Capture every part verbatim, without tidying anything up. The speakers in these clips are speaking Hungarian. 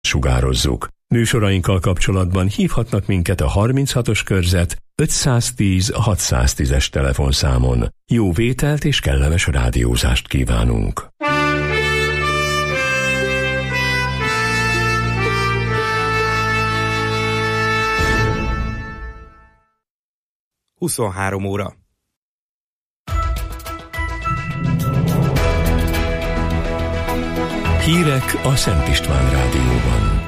sugározzuk. Műsorainkkal kapcsolatban hívhatnak minket a harminchatos körzet ötszáztíz hatszáztízes telefonszámon. Jó vételt és kellemes rádiózást kívánunk! huszonhárom óra. Hírek a Szent István Rádióban.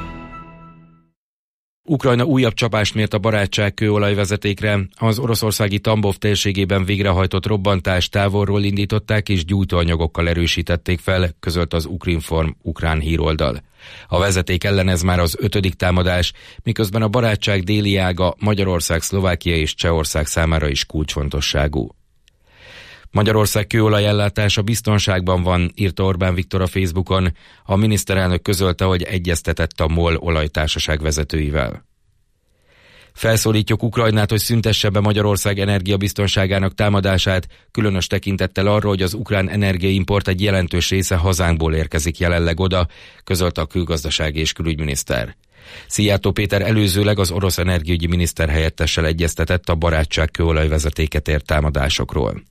Ukrajna újabb csapást mért a barátság kőolajvezetékre. Az oroszországi Tambov térségében végrehajtott robbantást távolról indították és gyújtóanyagokkal erősítették fel, közölt az Ukrinform ukrán híroldal. A vezeték ellen ez már az ötödik támadás, miközben a barátság déli ága Magyarország, Szlovákia és Csehország számára is kulcsfontosságú. Magyarország kőolajellátása biztonságban van, írta Orbán Viktor a Facebookon. A miniszterelnök közölte, hogy egyeztetett a MOL olajtársaság vezetőivel. Felszólítjuk Ukrajnát, hogy szüntesse be Magyarország energiabiztonságának támadását, különös tekintettel arra, hogy az ukrán energiaimport egy jelentős része hazánkból érkezik jelenleg oda, közölte a külgazdasági és külügyminiszter. Szijjártó Péter előzőleg az orosz energiaügyi miniszter helyettessel egyeztetett a barátság kőolajvezetéket ért támadásokról.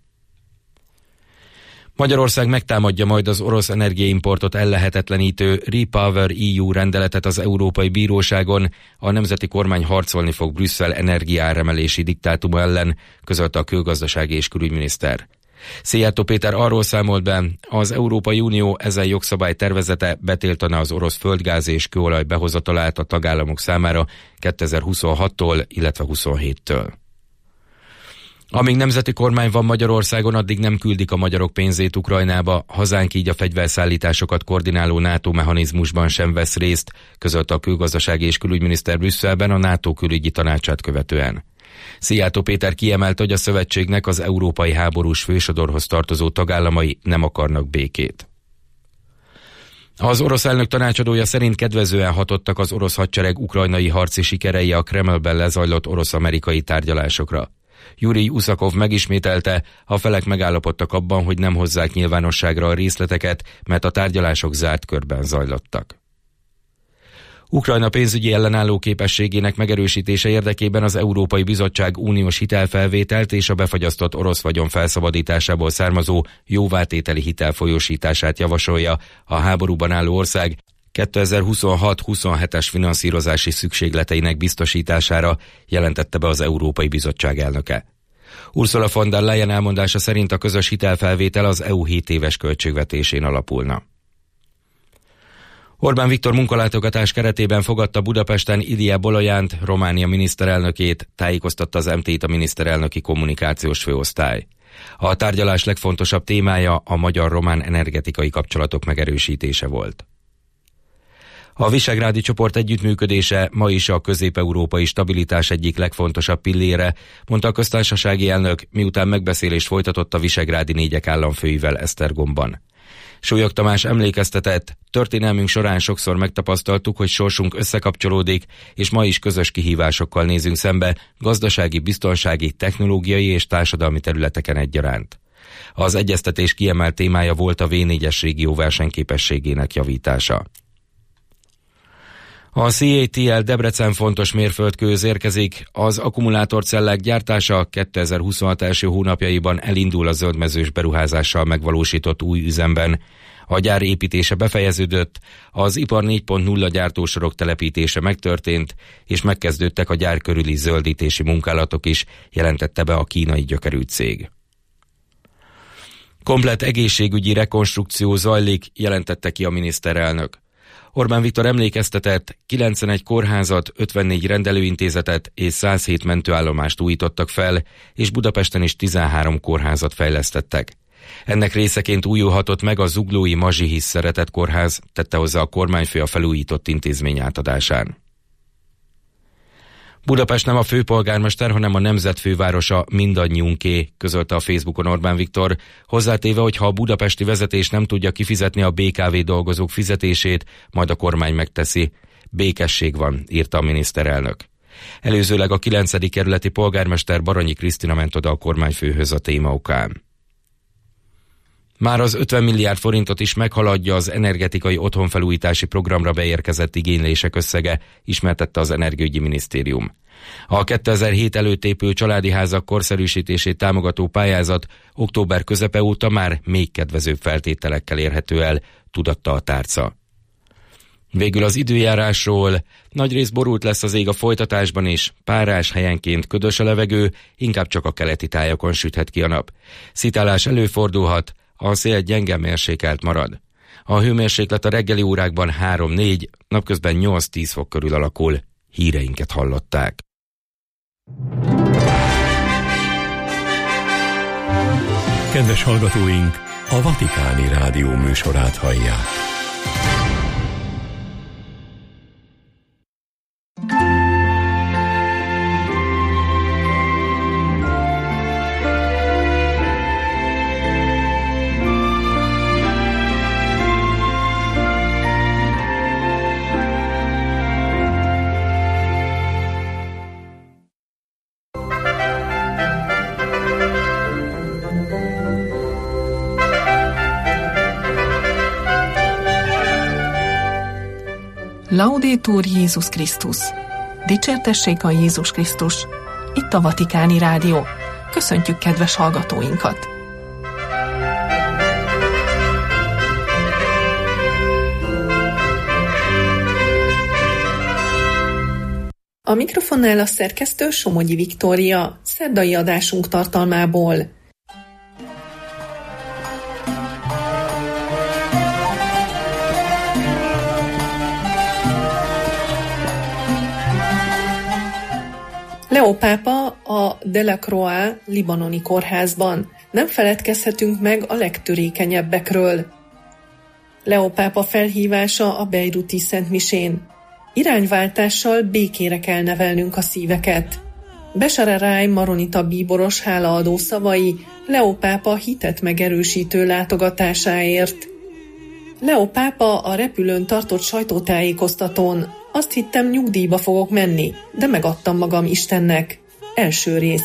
Magyarország megtámadja majd az orosz energiaimportot ellehetetlenítő REPower é u rendeletet az Európai Bíróságon. A nemzeti kormány harcolni fog Brüsszel energiaáremelési diktátuma ellen, közölte a külgazdasági és külügyminiszter. Szijjártó Péter arról számolt be, az Európai Unió ezen jogszabály tervezete betiltaná az orosz földgáz és kőolaj behozatalát a tagállamok számára kétezer-huszonhattól, illetve huszonhéttől. Amíg nemzeti kormány van Magyarországon, addig nem küldik a magyarok pénzét Ukrajnába, hazánk így a fegyverszállításokat koordináló NATO mechanizmusban sem vesz részt, közölte a külgazdasági és külügyminiszter Brüsszelben a NATO külügyi tanácsát követően. Szijjártó Péter kiemelte, hogy a szövetségnek az európai háborús fősodorhoz tartozó tagállamai nem akarnak békét. Az orosz elnök tanácsadója szerint kedvezően hatottak az orosz hadsereg ukrajnai harci sikerei a Kremlben lezajlott orosz-amerikai tárgyalásokra. Jurij Uszakov megismételte, a felek megállapodtak abban, hogy nem hozzák nyilvánosságra a részleteket, mert a tárgyalások zárt körben zajlottak. Ukrajna pénzügyi ellenálló képességének megerősítése érdekében az Európai Bizottság uniós hitelfelvételt és a befagyasztott orosz vagyon felszabadításából származó jóvátételi hitel folyósítását javasolja a háborúban álló ország kétezer-huszonhat-huszonhetes finanszírozási szükségleteinek biztosítására, jelentette be az Európai Bizottság elnöke. Ursula von der Leyen elmondása szerint a közös hitelfelvétel az é u hét éves költségvetésén alapulna. Orbán Viktor munkalátogatás keretében fogadta Budapesten Ilie Bolajánt, Románia miniszterelnökét, tájékoztatta az em té-t a miniszterelnöki kommunikációs főosztály. A tárgyalás legfontosabb témája a magyar-román energetikai kapcsolatok megerősítése volt. A visegrádi csoport együttműködése ma is a közép-európai stabilitás egyik legfontosabb pillére, mondta a köztársasági elnök, miután megbeszélést folytatott a visegrádi négyek államfőivel Esztergomban. Súlyog Tamás emlékeztetett, történelmünk során sokszor megtapasztaltuk, hogy sorsunk összekapcsolódik, és ma is közös kihívásokkal nézünk szembe, gazdasági, biztonsági, technológiai és társadalmi területeken egyaránt. Az egyeztetés kiemelt témája volt a vé négyes régió versenyképességének javítása. A cé á té el Debrecen fontos mérföldkőhöz érkezik, az akkumulátorcellák gyártása kétezer-huszonhat első hónapjaiban elindul a zöldmezős beruházással megvalósított új üzemben. A gyár építése befejeződött, az ipar négy pont nulla gyártósorok telepítése megtörtént, és megkezdődtek a gyár körüli zöldítési munkálatok is, jelentette be a kínai gyökerű cég. Komplett egészségügyi rekonstrukció zajlik, jelentette ki a miniszterelnök. Orbán Viktor emlékeztetett, kilencvenegy kórházat, ötvennégy rendelőintézetet és száz hét mentőállomást újítottak fel, és Budapesten is tizenhárom kórházat fejlesztettek. Ennek részeként újulhatott meg a zuglói Mazsihisz Szeretett Kórház, tette hozzá a kormányfő a felújított intézmény átadásán. Budapest nem a főpolgármester, hanem a nemzet fővárosa, mindannyiunké, közölte a Facebookon Orbán Viktor, hozzátéve, hogy ha a budapesti vezetés nem tudja kifizetni a bé ká vé dolgozók fizetését, majd a kormány megteszi. Békesség van, írta a miniszterelnök. Előzőleg a kilencedik kerületi polgármester Baranyi Krisztina ment oda a kormányfőhöz a téma okán. Már az ötven milliárd forintot is meghaladja az energetikai otthonfelújítási programra beérkezett igénylések összege, ismertette az Energiaügyi Minisztérium. A kétezer-hét előtt épült családi házak korszerűsítését támogató pályázat október közepe óta már még kedvezőbb feltételekkel érhető el, tudatta a tárca. Végül az időjárásról: nagyrészt borult lesz az ég a folytatásban is, párás, helyenként ködös a levegő, inkább csak a keleti tájakon süthet ki a nap. Szitálás előfordulhat, a szél gyenge mérsékelt marad. A hőmérséklet a reggeli órákban három-négy, napközben nyolc-tíz fok körül alakul. Híreinket hallották. Kedves hallgatóink, a Vatikáni Rádió műsorát hallják. Laudetur Jézus Krisztus! Dicsértessék a Jézus Krisztus! Itt a Vatikáni Rádió. Köszöntjük kedves hallgatóinkat! A mikrofonnál a szerkesztő Somogyi Viktória, szerdai adásunk tartalmából. Leo pápa a Delacroix libanoni kórházban. Nem feledkezhetünk meg a legtörékenyebbekről. Leo pápa felhívása a bejruti szentmisén. Irányváltással békére kell nevelnünk a szíveket. Beshara Rai maronita bíboros hálaadó szavai Leo pápa hitet megerősítő látogatásáért. Leo pápa a repülőn tartott sajtótájékoztatón: azt hittem, nyugdíjba fogok menni, de megadtam magam Istennek. Első rész.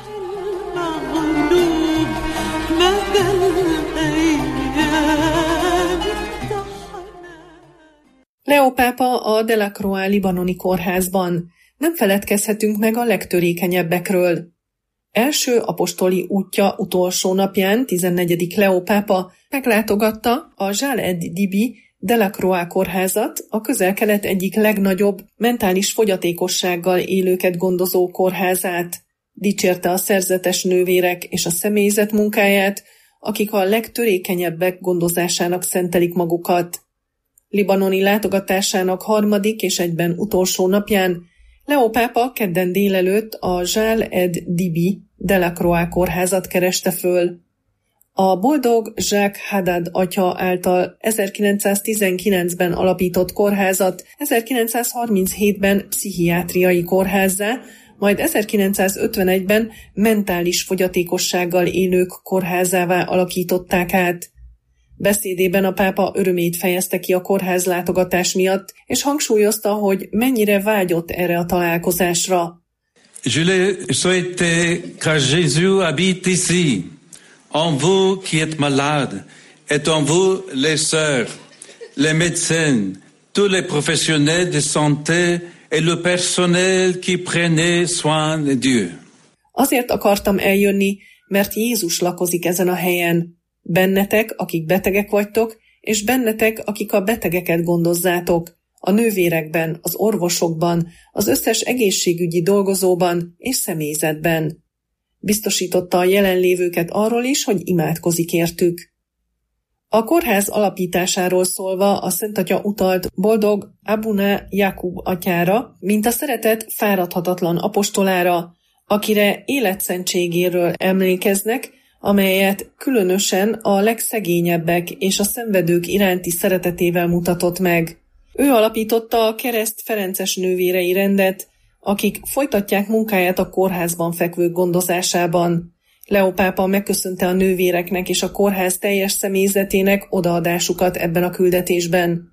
Leo pápa a Delacroix libanoni kórházban. Nem feledkezhetünk meg a legtörékenyebbekről. Első apostoli útja utolsó napján tizennegyedik Leo pápa meglátogatta a Jal ed-Dibi Delacroix kórházat, a Közel-Kelet egyik legnagyobb, mentális fogyatékossággal élőket gondozó kórházát. Dicsérte a szerzetes nővérek és a személyzet munkáját, akik a legtörékenyebbek gondozásának szentelik magukat. Libanoni látogatásának harmadik és egyben utolsó napján Leo pápa kedden délelőtt a Jal ed-Dibi Delacroix kórházat kereste föl. A boldog Jacques Haddad atya által ezerkilencszáztizenkilencben alapított kórházat ezerkilencszázharminchétben pszichiátriai kórházzá, majd ezerkilencszázötvenegyben mentális fogyatékossággal élők kórházává alakították át. Beszédében a pápa örömét fejezte ki a kórház látogatás miatt, és hangsúlyozta, hogy mennyire vágyott erre a találkozásra. Je le souhaite car Jésus habite ici, en vous qui êtes malades, et en vous les sœurs, les médecins, tous les professionnels de santé et le personnel qui prenait soin de Dieu. Azért akartam eljönni, mert Jézus lakozik ezen a helyen. Bennetek, akik betegek vagytok, és bennetek, akik a betegeket gondozzátok, a nővérekben, az orvosokban, az összes egészségügyi dolgozóban és személyzetben. Biztosította a jelenlévőket arról is, hogy imádkozik értük. A kórház alapításáról szólva a Szentatya utalt boldog Abuna Jakub atyára, mint a szeretet fáradhatatlan apostolára, akire életszentségéről emlékeznek, amelyet különösen a legszegényebbek és a szenvedők iránti szeretetével mutatott meg. Ő alapította a Kereszt Ferences nővérei rendet, akik folytatják munkáját a kórházban fekvők gondozásában. Leo pápa megköszönte a nővéreknek és a kórház teljes személyzetének odaadásukat ebben a küldetésben.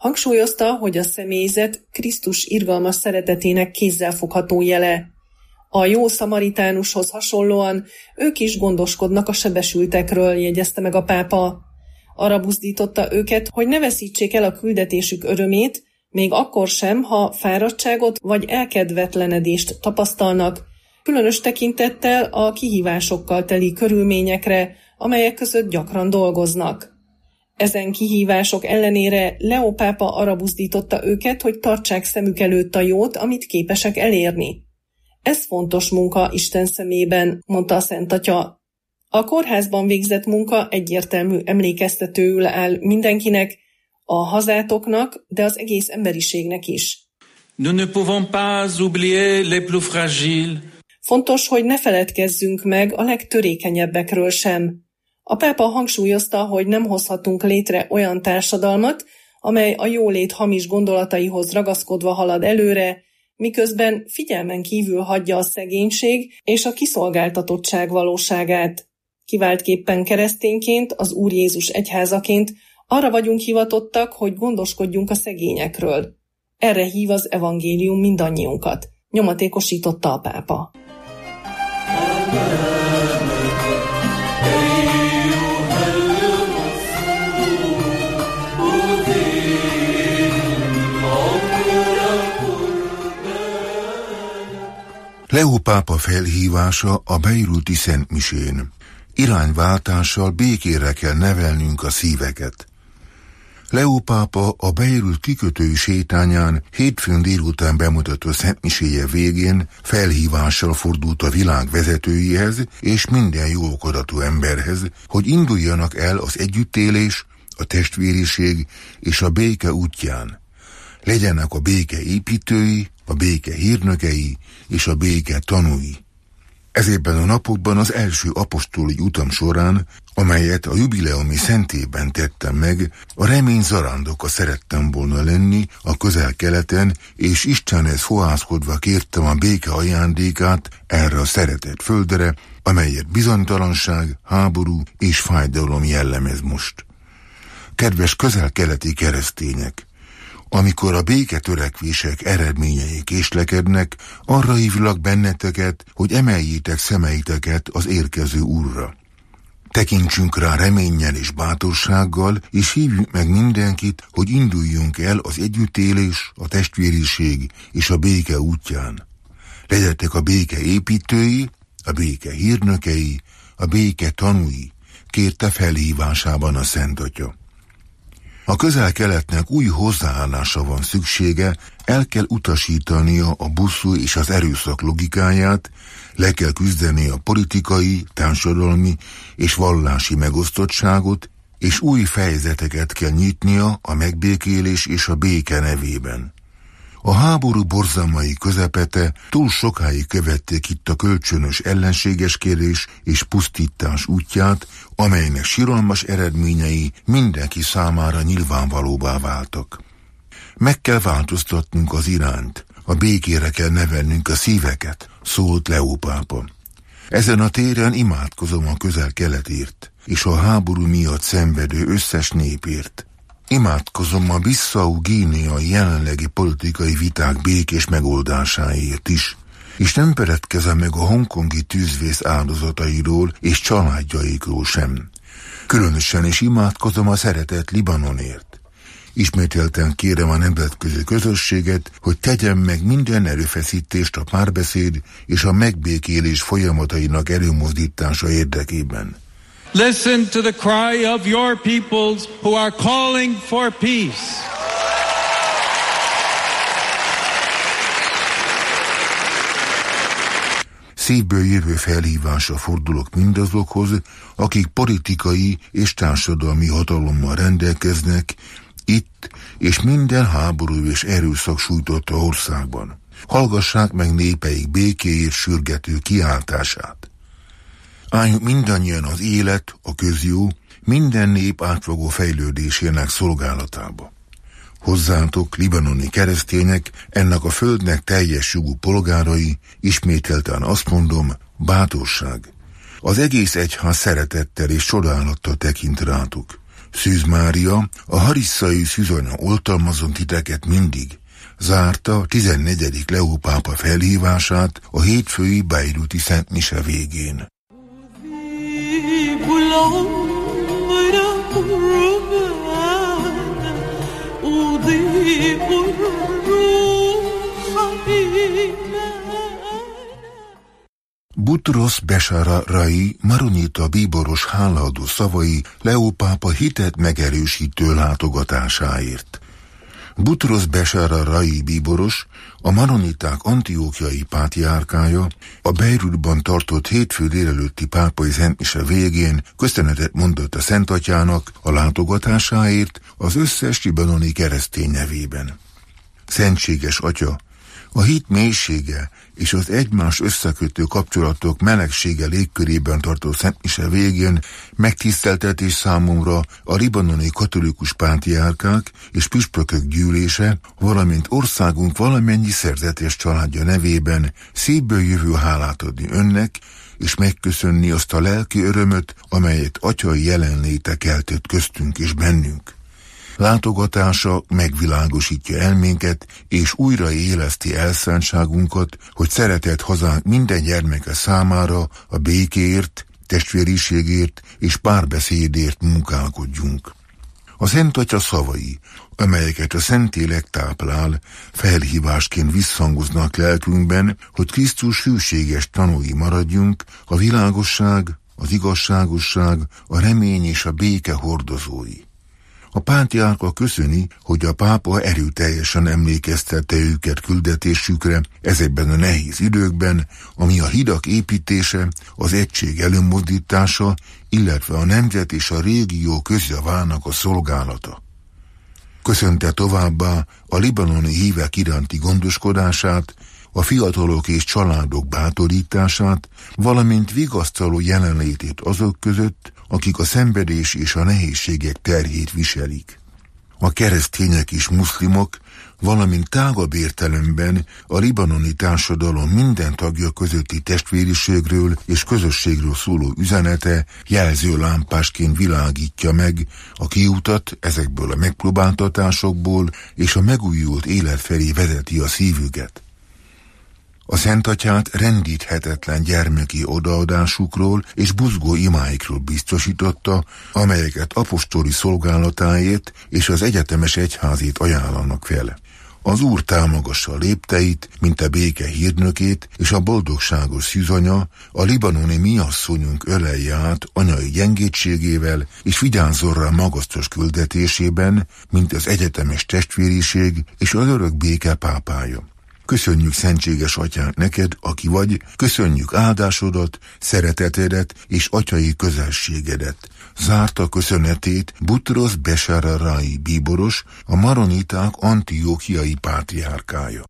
Hangsúlyozta, hogy a személyzet Krisztus irgalmas szeretetének kézzelfogható jele. A jó szamaritánushoz hasonlóan ők is gondoskodnak a sebesültekről, jegyezte meg a pápa. Arra buzdította őket, hogy ne veszítsék el a küldetésük örömét, még akkor sem, ha fáradtságot vagy elkedvetlenedést tapasztalnak, különös tekintettel a kihívásokkal teli körülményekre, amelyek között gyakran dolgoznak. Ezen kihívások ellenére Leó pápa arra buzdította őket, hogy tartsák szemük előtt a jót, amit képesek elérni. Ez fontos munka Isten szemében, mondta a Szent Atya. A kórházban végzett munka egyértelmű emlékeztetőül áll mindenkinek, a hazátoknak, de az egész emberiségnek is. Nous ne pouvons pas oublier les plus fragiles. Fontos, hogy ne feledkezzünk meg a legtörékenyebbekről sem. A pápa hangsúlyozta, hogy nem hozhatunk létre olyan társadalmat, amely a jólét hamis gondolataihoz ragaszkodva halad előre, miközben figyelmen kívül hagyja a szegénység és a kiszolgáltatottság valóságát. Kiváltképpen keresztényként, az Úr Jézus egyházaként arra vagyunk hivatottak, hogy gondoskodjunk a szegényekről. Erre hív az evangélium mindannyiunkat, nyomatékosította a pápa. Leó pápa felhívása a beiruti szentmisén. Irányváltással békére kell nevelnünk a szíveket. Leó pápa a Beirut kikötői sétányán hétfőn délután bemutatott szentmiséje végén felhívással fordult a világ vezetőihez és minden jóokaratú emberhez, hogy induljanak el az együttélés, a testvériség és a béke útján. Legyenek a béke építői, a béke hírnökei és a béke tanúi. Ezében a napokban az első apostoli utam során, amelyet a jubileumi szentében tettem meg, a remény zarándoka szerettem volna lenni a közel-keleten, és Istenhez fohászkodva kértem a béke ajándékát erre a szeretett földre, amelyet bizonytalanság, háború és fájdalom jellemez most. Kedves közel-keleti keresztények! Amikor a béketörekvések eredményei késlekednek, arra hívlak benneteket, hogy emeljétek szemeiteket az érkező Úrra. Tekintsünk rá reménnyel és bátorsággal, és hívjuk meg mindenkit, hogy induljunk el az együttélés, a testvériség és a béke útján. Legyetek a béke építői, a béke hírnökei, a béke tanúi, kérte felhívásában a Szent Atya. A közel-keletnek új hozzáállása van szüksége, el kell utasítania a bosszú és az erőszak logikáját, le kell küzdeni a politikai, társadalmi és vallási megosztottságot, és új fejezeteket kell nyitnia a megbékélés és a béke nevében. A háború borzalmai közepete túl sokáig követték itt a kölcsönös ellenségeskedés és pusztítás útját, amelynek siralmas eredményei mindenki számára nyilvánvalóvá váltak. Meg kell változtatnunk az irányt, a békére kell nevelnünk a szíveket, szólt Leó pápa. Ezen a téren imádkozom a közel-keletért, és a háború miatt szenvedő összes népért. Imádkozom a Bissau-Guinea jelenlegi politikai viták békés megoldásáért is, és nem feledkezem meg a hongkongi tűzvész áldozatairól és családjaikról sem. Különösen is imádkozom a szeretett Libanonért. Ismételten kérem a nemzetközi közösséget, hogy tegyen meg minden erőfeszítést a párbeszéd és a megbékélés folyamatainak előmozdítása érdekében. Listen to the cry of your peoples who are calling for peace. Szívből jövő felhívásra fordulok mindazokhoz, akik politikai és társadalmi hatalommal rendelkeznek, itt és minden háború és erőszak sújtotta országban. Hallgassák meg népeik békéért sürgető kiáltását. Álljunk mindannyian az élet, a közjó, minden nép átfogó fejlődésének szolgálatába. Hozzátok, libanoni keresztények, ennek a földnek teljes jogú polgárai, ismételten azt mondom, bátorság. Az egész egyház szeretettel és csodálattal tekint rátok. Szűz Mária, a harisszai szűzanya oltalmazon titeket mindig. zárta tizennegyedik Leó pápa felhívását a hétfői bejrúti Szent Mise végén. Butros Beshara Rai maronita bíboros hálaadó szavai Leó pápa hitet megerősítő látogatásáért. Butros Beshara Rai bíboros, a maroniták antiókiai pátriárkája, a Beirutban tartott hétfő délelőtti pápai szentmise végén köszönetet mondott a Szent Atyának a látogatásáért az összes libanoni keresztény nevében. Szentséges Atya, a hit mélysége és az egymás összekötő kapcsolatok melegsége légkörében tartó szentmise végén megtiszteltetés számomra a libanoni katolikus pátriárkák és püspökök gyűlése, valamint országunk valamennyi szerzetes családja nevében szívből jövő hálát adni önnek, és megköszönni azt a lelki örömöt, amelyet atyai jelenléte keltett köztünk és bennünk. Látogatása megvilágosítja elménket, és újra éleszti elszántságunkat, hogy szeretett hazánk minden gyermeke számára a békéért, testvériségért és párbeszédért munkálkodjunk. A Szent Atya szavai, amelyeket a Szentlélek táplál, felhívásként visszhangoznak lelkünkben, hogy Krisztus hűséges tanúi maradjunk, a világosság, az igazságosság, a remény és a béke hordozói. A pátriárka köszöni, hogy a pápa erőteljesen emlékeztette őket küldetésükre ezekben a nehéz időkben, ami a hidak építése, az egység előmozdítása, illetve a nemzet és a régió közjavának a szolgálata. Köszönte továbbá a libanoni hívek iránti gondoskodását, a fiatalok és családok bátorítását, valamint vigasztaló jelenlétét azok között, akik a szenvedés és a nehézségek terhét viselik. A keresztények és muszlimok, valamint tágabb értelemben a libanoni társadalom minden tagja közötti testvériségről és közösségről szóló üzenete jelzőlámpásként világítja meg a kiutat ezekből a megpróbáltatásokból, és a megújult élet felé vezeti a szívüket. A Szent Atyát rendíthetetlen gyermeki odaadásukról és buzgó imáikról biztosította, amelyeket apostoli szolgálatáért és az egyetemes egyházét ajánlanak fel. Az Úr támogassa a lépteit, mint a béke hírnökét, és a boldogságos szűzanya, a libanoni mi asszonyunk ölelje át anyai gyengétségével, és vigyázzon rá magasztos küldetésében, mint az egyetemes testvériség és az örök béke pápája. Köszönjük, szentséges Atyánk, neked, aki vagy, köszönjük áldásodat, szeretetedet és atyai közelségedet. Zárta köszönetét Butros Beshara Rai bíboros, a maroniták antiókiai pátriárkája.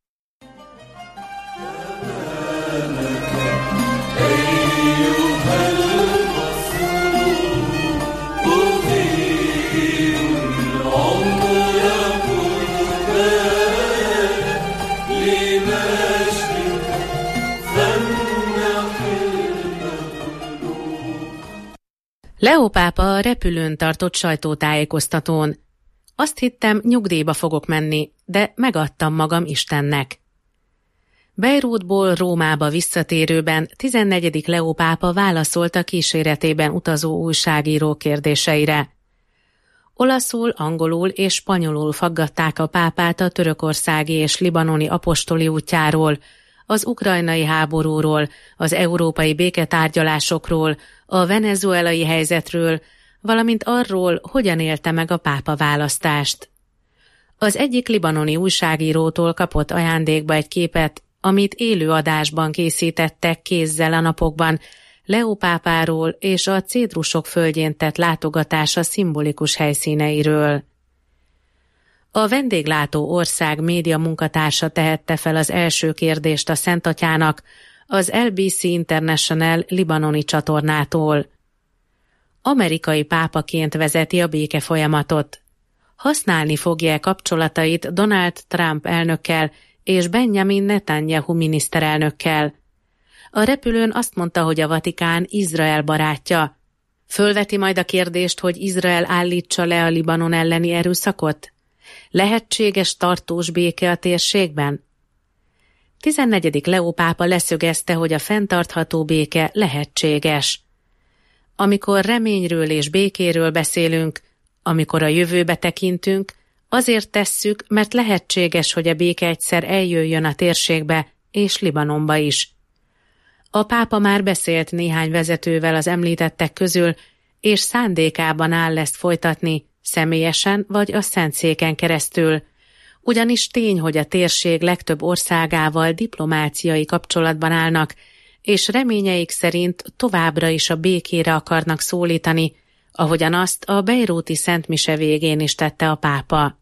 Leó pápa a repülőn tartott sajtótájékoztatón. Azt hittem, nyugdíjba fogok menni, de megadtam magam Istennek. Beirutból Rómába visszatérőben tizennegyedik Leó pápa válaszolt a kíséretében utazó újságíró kérdéseire. Olaszul, angolul és spanyolul faggatták a pápát a törökországi és libanoni apostoli útjáról, az ukrajnai háborúról, az európai béketárgyalásokról, a venezuelai helyzetről, valamint arról, hogyan élte meg a pápa választást. Az egyik libanoni újságírótól kapott ajándékba egy képet, amit élő adásban készítettek kézzel a napokban, Leó pápáról és a cédrusok földjén tett látogatása szimbolikus helyszíneiről. A vendéglátó ország média munkatársa tehette fel az első kérdést a Szent Atyának, az el bé cé International libanoni csatornától. Amerikai pápaként vezeti a béke folyamatot. Használni fogja kapcsolatait Donald Trump elnökkel és Benjamin Netanyahu miniszterelnökkel. A repülőn azt mondta, hogy a Vatikán Izrael barátja. Fölveti majd a kérdést, hogy Izrael állítsa le a Libanon elleni erőszakot? Lehetséges tartós béke a térségben? tizennegyedik Leó pápa leszögezte, hogy a fenntartható béke lehetséges. Amikor reményről és békéről beszélünk, amikor a jövőbe tekintünk, azért tesszük, mert lehetséges, hogy a béke egyszer eljöjjön a térségbe és Libanonba is. A pápa már beszélt néhány vezetővel az említettek közül, és szándékában áll ezt folytatni, személyesen vagy a Szentszéken keresztül, ugyanis tény, hogy a térség legtöbb országával diplomáciai kapcsolatban állnak, és reményeik szerint továbbra is a békére akarnak szólítani, ahogyan azt a bejrúti Szent Mise végén is tette a pápa.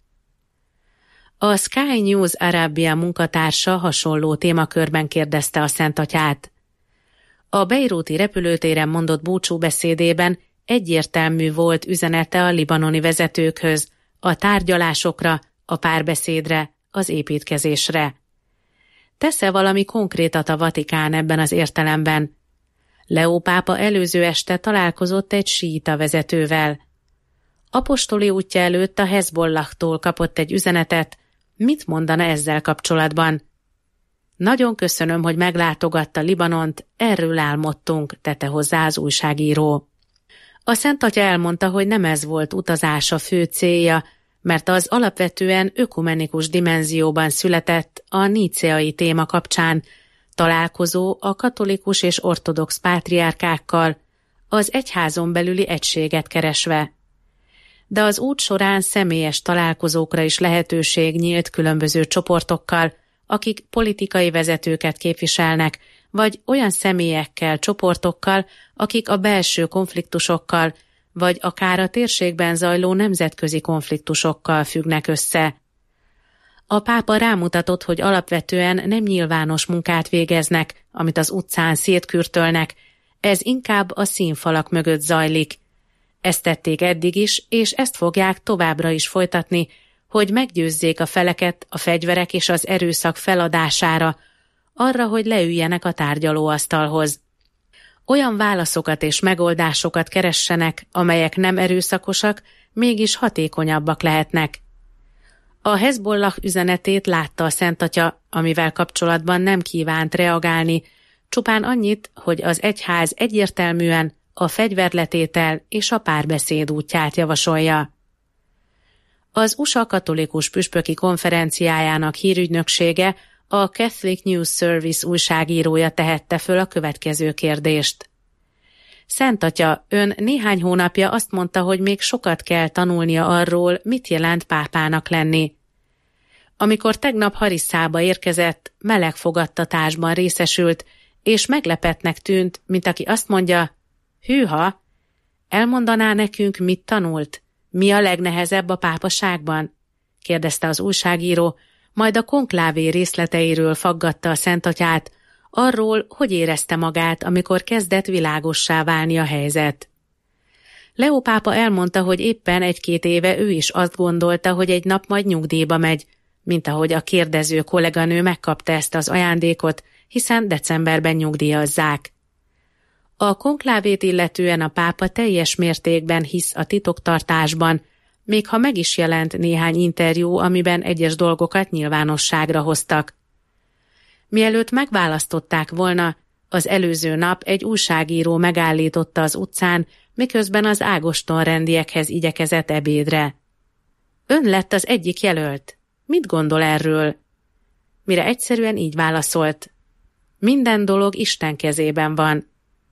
A Sky News Arabia munkatársa hasonló témakörben kérdezte a Szent Atyát. A bejrúti repülőtéren mondott búcsúbeszédében egyértelmű volt üzenete a libanoni vezetőkhöz, a tárgyalásokra, a párbeszédre, az építkezésre. Tesz-e valami konkrétat a Vatikán ebben az értelemben? Leó pápa előző este találkozott egy síita vezetővel. Apostoli útja előtt a Hezbollahtól kapott egy üzenetet, mit mondana ezzel kapcsolatban? Nagyon köszönöm, hogy meglátogatta Libanont, erről álmodtunk, tette hozzá az újságíró. A Szent Atya elmondta, hogy nem ez volt utazása fő célja, mert az alapvetően ökumenikus dimenzióban született a níceai téma kapcsán, találkozó a katolikus és ortodox pátriárkákkal, az egyházon belüli egységet keresve. De az út során személyes találkozókra is lehetőség nyílt különböző csoportokkal, akik politikai vezetőket képviselnek, vagy olyan személyekkel, csoportokkal, akik a belső konfliktusokkal, vagy akár a térségben zajló nemzetközi konfliktusokkal függnek össze. A pápa rámutatott, hogy alapvetően nem nyilvános munkát végeznek, amit az utcán szétkürtölnek, ez inkább a színfalak mögött zajlik. Ezt tették eddig is, és ezt fogják továbbra is folytatni, hogy meggyőzzék a feleket a fegyverek és az erőszak feladására, arra, hogy leüljenek a tárgyalóasztalhoz. Olyan válaszokat és megoldásokat keressenek, amelyek nem erőszakosak, mégis hatékonyabbak lehetnek. A Hezbollah üzenetét látta a Szent Atya, amivel kapcsolatban nem kívánt reagálni, csupán annyit, hogy az egyház egyértelműen a fegyverletétel és a párbeszéd útját javasolja. Az u es á katolikus püspöki konferenciájának hírügynöksége, a Catholic News Service újságírója tehette föl a következő kérdést. Szent Atya, ön néhány hónapja azt mondta, hogy még sokat kell tanulnia arról, mit jelent pápának lenni. Amikor tegnap Harisszába érkezett, meleg fogadtatásban részesült, és meglepetnek tűnt, mint aki azt mondja, hűha, elmondaná nekünk, mit tanult? Mi a legnehezebb a pápaságban? Kérdezte az újságíró, majd a konklávé részleteiről faggatta a Szent Atyát, arról, hogy érezte magát, amikor kezdett világossá válni a helyzet. Leó pápa elmondta, hogy éppen egy-két éve ő is azt gondolta, hogy egy nap majd nyugdíjba megy, mint ahogy a kérdező kolléganő megkapta ezt az ajándékot, hiszen decemberben nyugdíjazzák. A konklávét illetően a pápa teljes mértékben hisz a titoktartásban, még ha meg is jelent néhány interjú, amiben egyes dolgokat nyilvánosságra hoztak. Mielőtt megválasztották volna, az előző nap egy újságíró megállította az utcán, miközben az ágoston rendiekhez igyekezett ebédre. Ön lett az egyik jelölt. Mit gondol erről? Mire egyszerűen így válaszolt. Minden dolog Isten kezében van.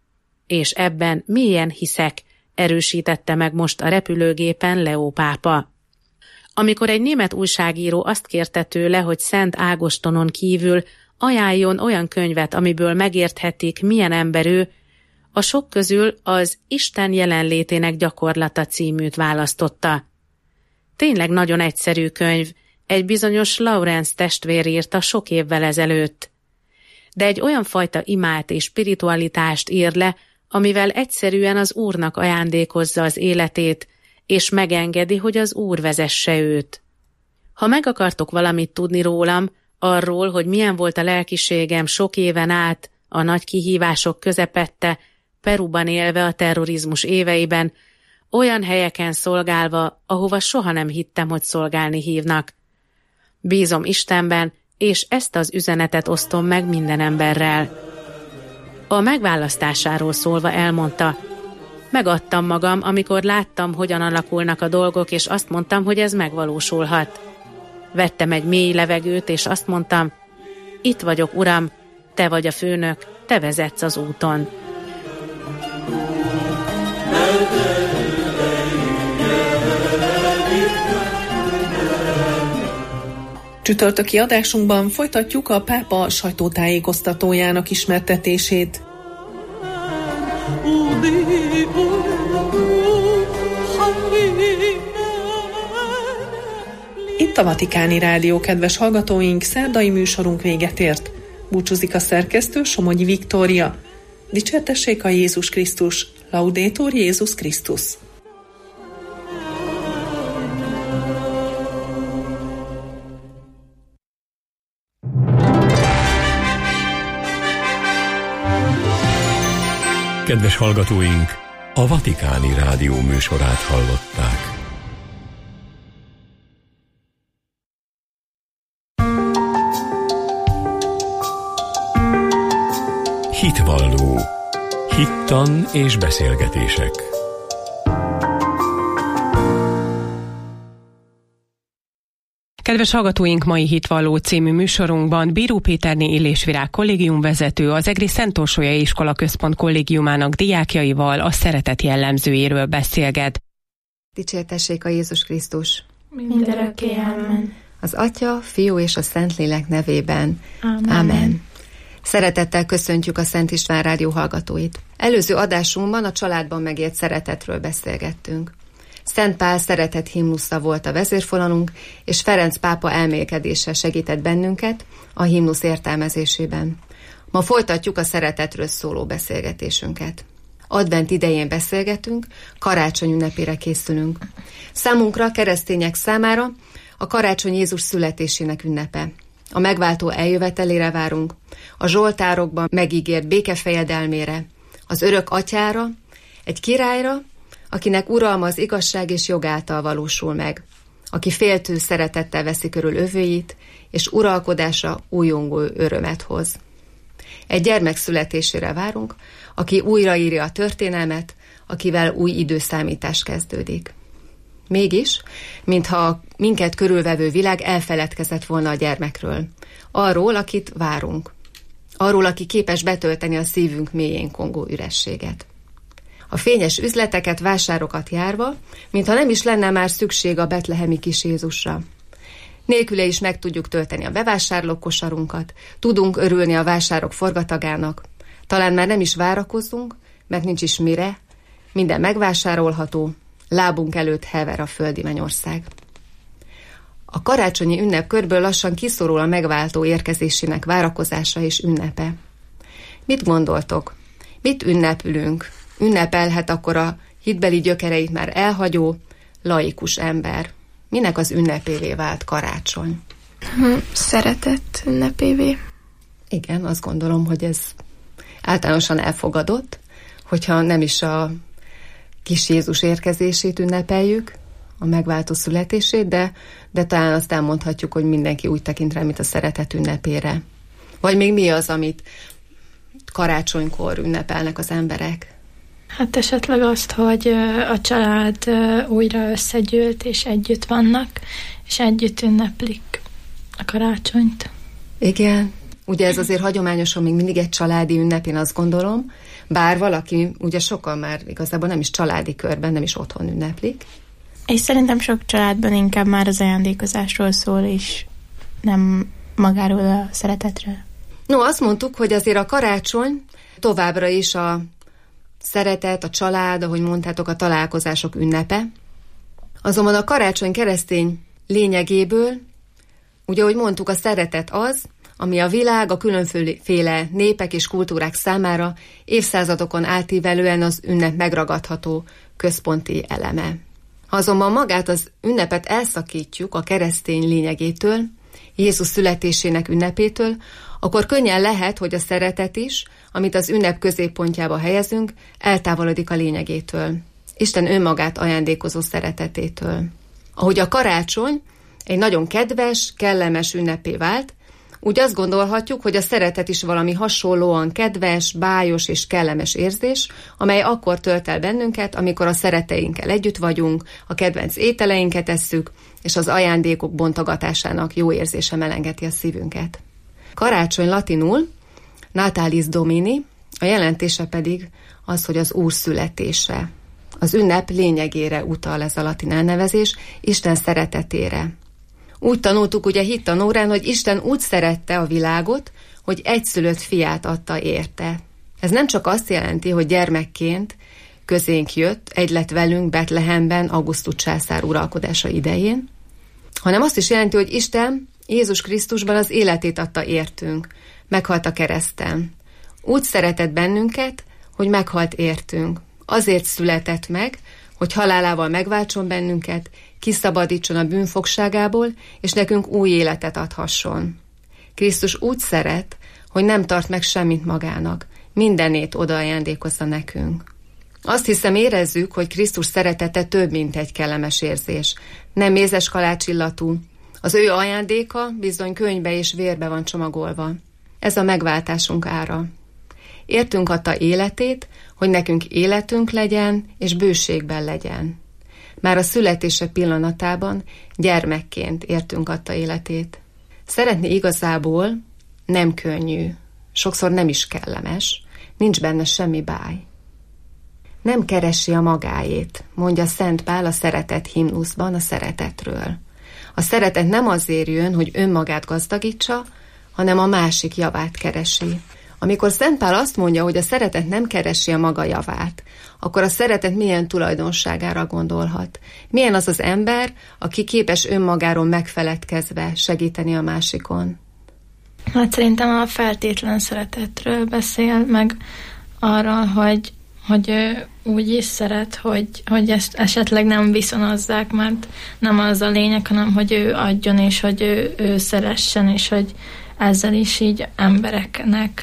És ebben mélyen hiszek, erősítette meg most a repülőgépen Leó pápa. Amikor egy német újságíró azt kérte tőle, hogy Szent Ágostonon kívül ajánljon olyan könyvet, amiből megérthetik, milyen ember ő, a sok közül az Isten jelenlétének gyakorlata címűt választotta. Tényleg nagyon egyszerű könyv, egy bizonyos Lawrence testvér írta sok évvel ezelőtt. De egy olyan fajta imát és spiritualitást ír le, amivel egyszerűen az Úrnak ajándékozza az életét, és megengedi, hogy az Úr vezesse őt. Ha meg akartok valamit tudni rólam, arról, hogy milyen volt a lelkiségem sok éven át, a nagy kihívások közepette, Peruban élve a terrorizmus éveiben, olyan helyeken szolgálva, ahova soha nem hittem, hogy szolgálni hívnak. Bízom Istenben, és ezt az üzenetet osztom meg minden emberrel. A megválasztásáról szólva elmondta: megadtam magam, amikor láttam, hogyan alakulnak a dolgok, és azt mondtam, hogy ez megvalósulhat. Vettem egy mély levegőt, és azt mondtam: itt vagyok, Uram, te vagy a főnök, te vezetsz az úton. Csütörtöki adásunkban folytatjuk a pápa sajtótájékoztatójának ismertetését. Itt a Vatikáni Rádió, kedves hallgatóink, szerdai műsorunk véget ért. Búcsúzik a szerkesztő, Somogyi Viktória. Dicsértessék a Jézus Krisztus, Laudetur Jézus Krisztus. Kedves hallgatóink, a Vatikáni Rádió műsorát hallották. Hitvalló. Hittan és beszélgetések. Kedves hallgatóink, mai Hitvalló című műsorunkban Bíró Péterné Illésvirág kollégiumvezető, az Egri Szent Orsolyai Iskola Központ kollégiumának diákjaival a szeretet jellemzőjéről beszélget. Dicsértessék a Jézus Krisztus! Mindörökké, ámen. Az Atya, Fiú és a Szentlélek nevében. Ámen. Ámen. Szeretettel köszöntjük a Szent István Rádió hallgatóit. Előző adásunkban a családban megélt szeretetről beszélgettünk. Szent Pál szeretet himnusza volt a vezérfonalunk, és Ferenc pápa elmélkedése segített bennünket a himnusz értelmezésében. Ma folytatjuk a szeretetről szóló beszélgetésünket. Advent idején beszélgetünk, karácsony ünnepére készülünk. Számunkra, keresztények számára a karácsony Jézus születésének ünnepe. A megváltó eljövetelére várunk, a zsoltárokban megígért békefejedelmére, az örök atyára, egy királyra, akinek uralma az igazság és jog által valósul meg, aki féltő szeretettel veszi körül övőit, és uralkodása újongó örömet hoz. Egy gyermek születésére várunk, aki újraírja a történelmet, akivel új időszámítás kezdődik. Mégis, mintha minket körülvevő világ elfeledkezett volna a gyermekről, arról, akit várunk, arról, aki képes betölteni a szívünk mélyén kongó ürességet. A fényes üzleteket, vásárokat járva, mintha nem is lenne már szükség a betlehemi kis Jézusra. Nélküle is meg tudjuk tölteni a bevásárlókosarunkat, tudunk örülni a vásárok forgatagának, talán már nem is várakozzunk, mert nincs is mire, minden megvásárolható, lábunk előtt hever a földi mennyország. A karácsonyi ünnepkörből lassan kiszorul a megváltó érkezésének várakozása és ünnepe. Mit gondoltok? Mit ünnepülünk? Ünnepelhet akkor a hitbeli gyökereit már elhagyó, laikus ember. Minek az ünnepévé vált karácsony? Szeretet ünnepévé. Igen, azt gondolom, hogy ez általánosan elfogadott, hogyha nem is a kis Jézus érkezését ünnepeljük, a megváltó születését, de, de talán azt elmondhatjuk, hogy mindenki úgy tekint rá, mint a szeretet ünnepére. Vagy még mi az, amit karácsonykor ünnepelnek az emberek? Hát esetleg azt, hogy a család újra összegyűlt, és együtt vannak, és együtt ünneplik a karácsonyt. Igen, ugye ez azért hagyományosan még mindig egy családi ünnep, én azt gondolom, bár valaki, ugye sokan már igazából nem is családi körben, nem is otthon ünneplik. És szerintem sok családban inkább már az ajándékozásról szól, és nem magáról a szeretetről. No, azt mondtuk, hogy azért a karácsony továbbra is a szeretet, a család, ahogy mondtátok, a találkozások ünnepe. Azonban a karácsony keresztény lényegéből, ugye, ahogy mondtuk, a szeretet az, ami a világ, a különféle népek és kultúrák számára évszázadokon átívelően az ünnep megragadható központi eleme. Ha azonban magát az ünnepet elszakítjuk a keresztény lényegétől, Jézus születésének ünnepétől, akkor könnyen lehet, hogy a szeretet is, amit az ünnep középpontjába helyezünk, eltávolodik a lényegétől. Isten önmagát ajándékozó szeretetétől. Ahogy a karácsony egy nagyon kedves, kellemes ünnepé vált, úgy azt gondolhatjuk, hogy a szeretet is valami hasonlóan kedves, bájos és kellemes érzés, amely akkor tölt el bennünket, amikor a szeretteinkkel együtt vagyunk, a kedvenc ételeinket esszük, és az ajándékok bontogatásának jó érzése melengeti a szívünket. Karácsony latinul Natalis Domini, a jelentése pedig az, hogy az Úr születése. Az ünnep lényegére utal ez a latin elnevezés, Isten szeretetére. Úgy tanultuk ugye hittanórán, hogy Isten úgy szerette a világot, hogy egyszülött fiát adta érte. Ez nem csak azt jelenti, hogy gyermekként közénk jött, egy lett velünk Betlehemben Augustus császár uralkodása idején, hanem azt is jelenti, hogy Isten Jézus Krisztusban az életét adta értünk, meghalt a kereszten. Úgy szeretett bennünket, hogy meghalt értünk. Azért született meg, hogy halálával megváltson bennünket, kiszabadítson a bűnfogságából, és nekünk új életet adhasson. Krisztus úgy szeret, hogy nem tart meg semmit magának, mindenét odaajándékozza nekünk. Azt hiszem, érezzük, hogy Krisztus szeretete több, mint egy kellemes érzés. Nem mézes kalácsillatú. Az ő ajándéka bizony könnybe és vérbe van csomagolva. Ez a megváltásunk ára. Értünk adta életét, hogy nekünk életünk legyen, és bőségben legyen. Már a születése pillanatában gyermekként értünk adta életét. Szeretni igazából nem könnyű, sokszor nem is kellemes, nincs benne semmi báj. Nem keresi a magáét, mondja Szent Pál a szeretet himnuszban a szeretetről. A szeretet nem azért jön, hogy önmagát gazdagítsa, hanem a másik javát keresi. Amikor Szent Pál azt mondja, hogy a szeretet nem keresi a maga javát, akkor a szeretet milyen tulajdonságára gondolhat? Milyen az az ember, aki képes önmagáról megfeledkezve segíteni a másikon? Hát szerintem a feltétlen szeretetről beszél, meg arról, hogy, hogy ő úgy is szeret, hogy, hogy ezt esetleg nem viszonozzák, mert nem az a lényeg, hanem hogy ő adjon, és hogy ő, ő szeressen, és hogy ezzel is így embereknek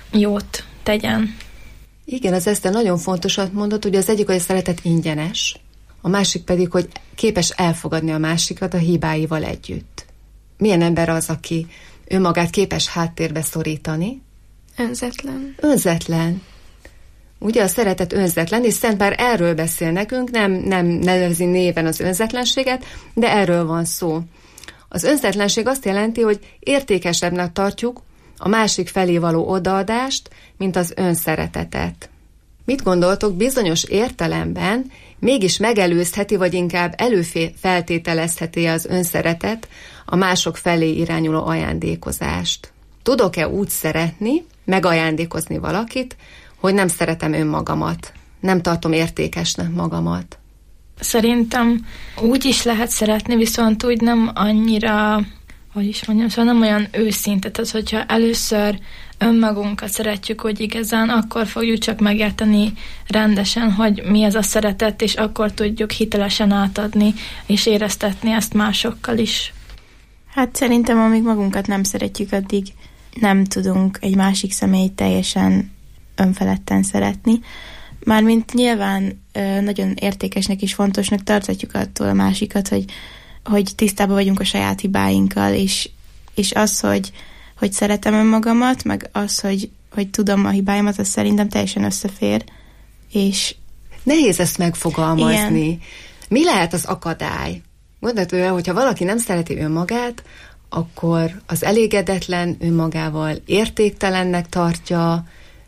jót tegyen. Igen, az Eszter nagyon fontosat mondott, ugye az egyik, hogy a szeretet ingyenes, a másik pedig, hogy képes elfogadni a másikat a hibáival együtt. Milyen ember az, aki önmagát képes háttérbe szorítani? Önzetlen. Önzetlen. Ugye a szeretet önzetlen, és Szent Pál erről beszél nekünk, nem, nem nevezi néven az önzetlenséget, de erről van szó. Az önzetlenség azt jelenti, hogy értékesebbnek tartjuk a másik felé való odaadást, mint az önszeretetet. Mit gondoltok, bizonyos értelemben mégis megelőzheti, vagy inkább előfeltételezheti az önszeretet a mások felé irányuló ajándékozást? Tudok-e úgy szeretni, megajándékozni valakit, hogy nem szeretem önmagamat, nem tartom értékesnek magamat? Szerintem úgy is lehet szeretni, viszont úgy nem annyira, hogy is mondjam, szóval nem olyan őszinte. Tehát, hogyha először önmagunkat szeretjük, hogy igazán, akkor fogjuk csak megérteni rendesen, hogy mi ez a szeretet, és akkor tudjuk hitelesen átadni, és éreztetni ezt másokkal is. Hát szerintem, amíg magunkat nem szeretjük, addig nem tudunk egy másik személyt teljesen önfeledten szeretni. Mármint nyilván nagyon értékesnek és fontosnak tartatjuk attól a másikat, hogy, hogy tisztában vagyunk a saját hibáinkkal, és, és az, hogy, hogy szeretem önmagamat, meg az, hogy, hogy tudom a hibáimat, az szerintem teljesen összefér. És nehéz ezt megfogalmazni. Igen. Mi lehet az akadály? Gondolod, hogy hogyha valaki nem szereti önmagát, akkor az elégedetlen önmagával, értéktelennek tartja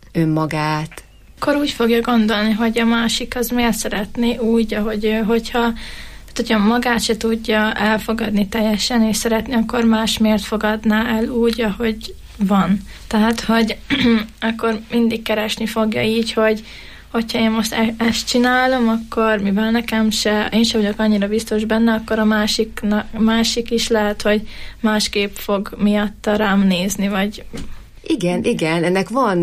önmagát. Akkor úgy fogja gondolni, hogy a másik az miért szeretné úgy, ahogy ő, hogyha, tehát, hogyha magát se tudja elfogadni teljesen, és szeretni, akkor más miért fogadná el úgy, ahogy van. Tehát, hogy akkor mindig keresni fogja így, hogy hogyha én most e- ezt csinálom, akkor mivel nekem se, én sem vagyok annyira biztos benne, akkor a másik, na, másik is lehet, hogy másképp fog miatta rám nézni, vagy... Igen, igen, ennek van,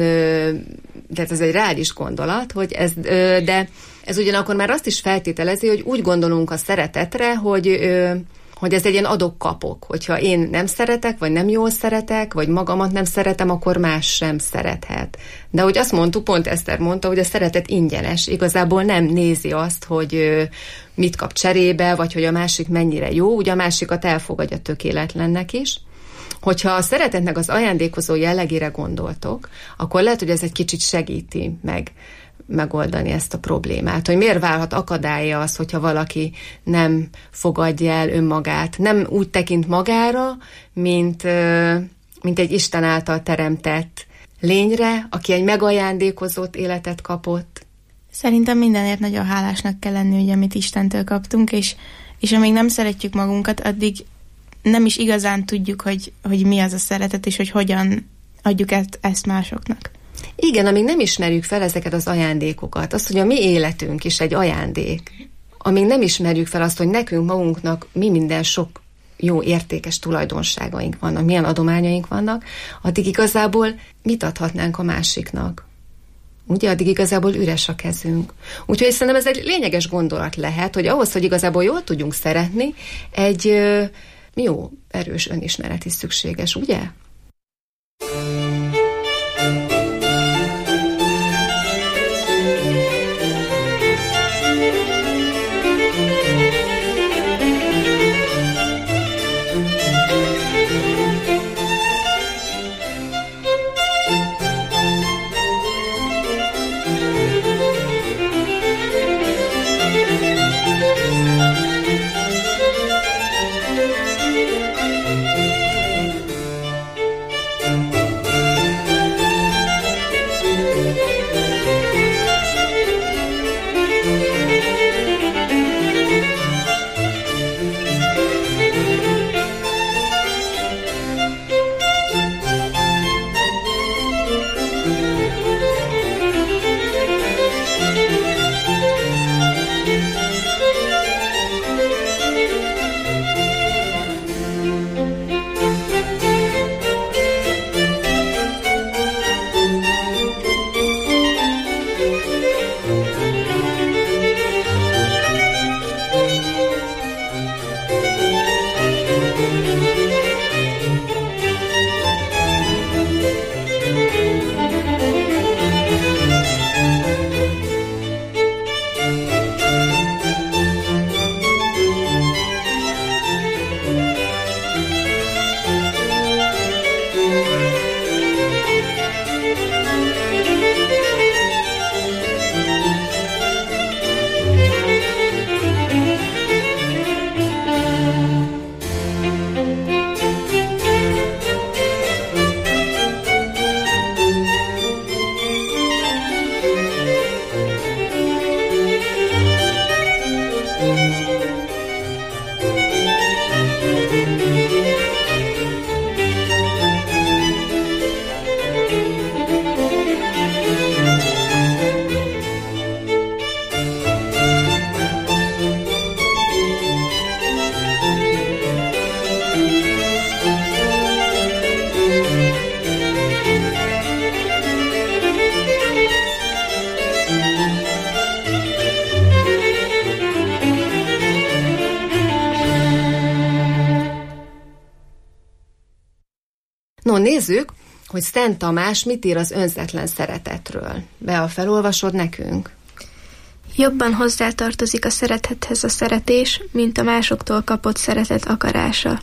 tehát ez egy reális gondolat, hogy ez, de ez ugyanakkor már azt is feltételezi, hogy úgy gondolunk a szeretetre, hogy hogy ez egy ilyen adok-kapok, hogyha én nem szeretek, vagy nem jól szeretek, vagy magamat nem szeretem, akkor más sem szerethet. De ahogy azt mondtuk, pont Eszter mondta, hogy a szeretet ingyenes, igazából nem nézi azt, hogy mit kap cserébe, vagy hogy a másik mennyire jó, ugye a másikat elfogadja tökéletlennek is. Hogyha a szeretetnek az ajándékozó jellegére gondoltok, akkor lehet, hogy ez egy kicsit segíti meg megoldani ezt a problémát, hogy miért válhat akadálya az, hogyha valaki nem fogadja el önmagát, nem úgy tekint magára, mint, mint egy Isten által teremtett lényre, aki egy megajándékozott életet kapott. Szerintem mindenért nagyon hálásnak kell lenni, ugye, amit Istentől kaptunk, és, és amíg nem szeretjük magunkat, addig nem is igazán tudjuk, hogy, hogy mi az a szeretet, és hogy hogyan adjuk ezt, ezt másoknak. Igen, amíg nem ismerjük fel ezeket az ajándékokat, azt, hogy a mi életünk is egy ajándék, amíg nem ismerjük fel azt, hogy nekünk magunknak mi minden sok jó, értékes tulajdonságaink vannak, milyen adományaink vannak, addig igazából mit adhatnánk a másiknak? Ugye, addig igazából üres a kezünk. Úgyhogy szerintem ez egy lényeges gondolat lehet, hogy ahhoz, hogy igazából jól tudjunk szeretni, egy ö, jó, erős önismeret is szükséges, ugye? No, nézzük, hogy Szent Tamás mit ír az önzetlen szeretetről. Bea, felolvasod nekünk? Jobban hozzátartozik a szeretethez a szeretés, mint a másoktól kapott szeretet akarása.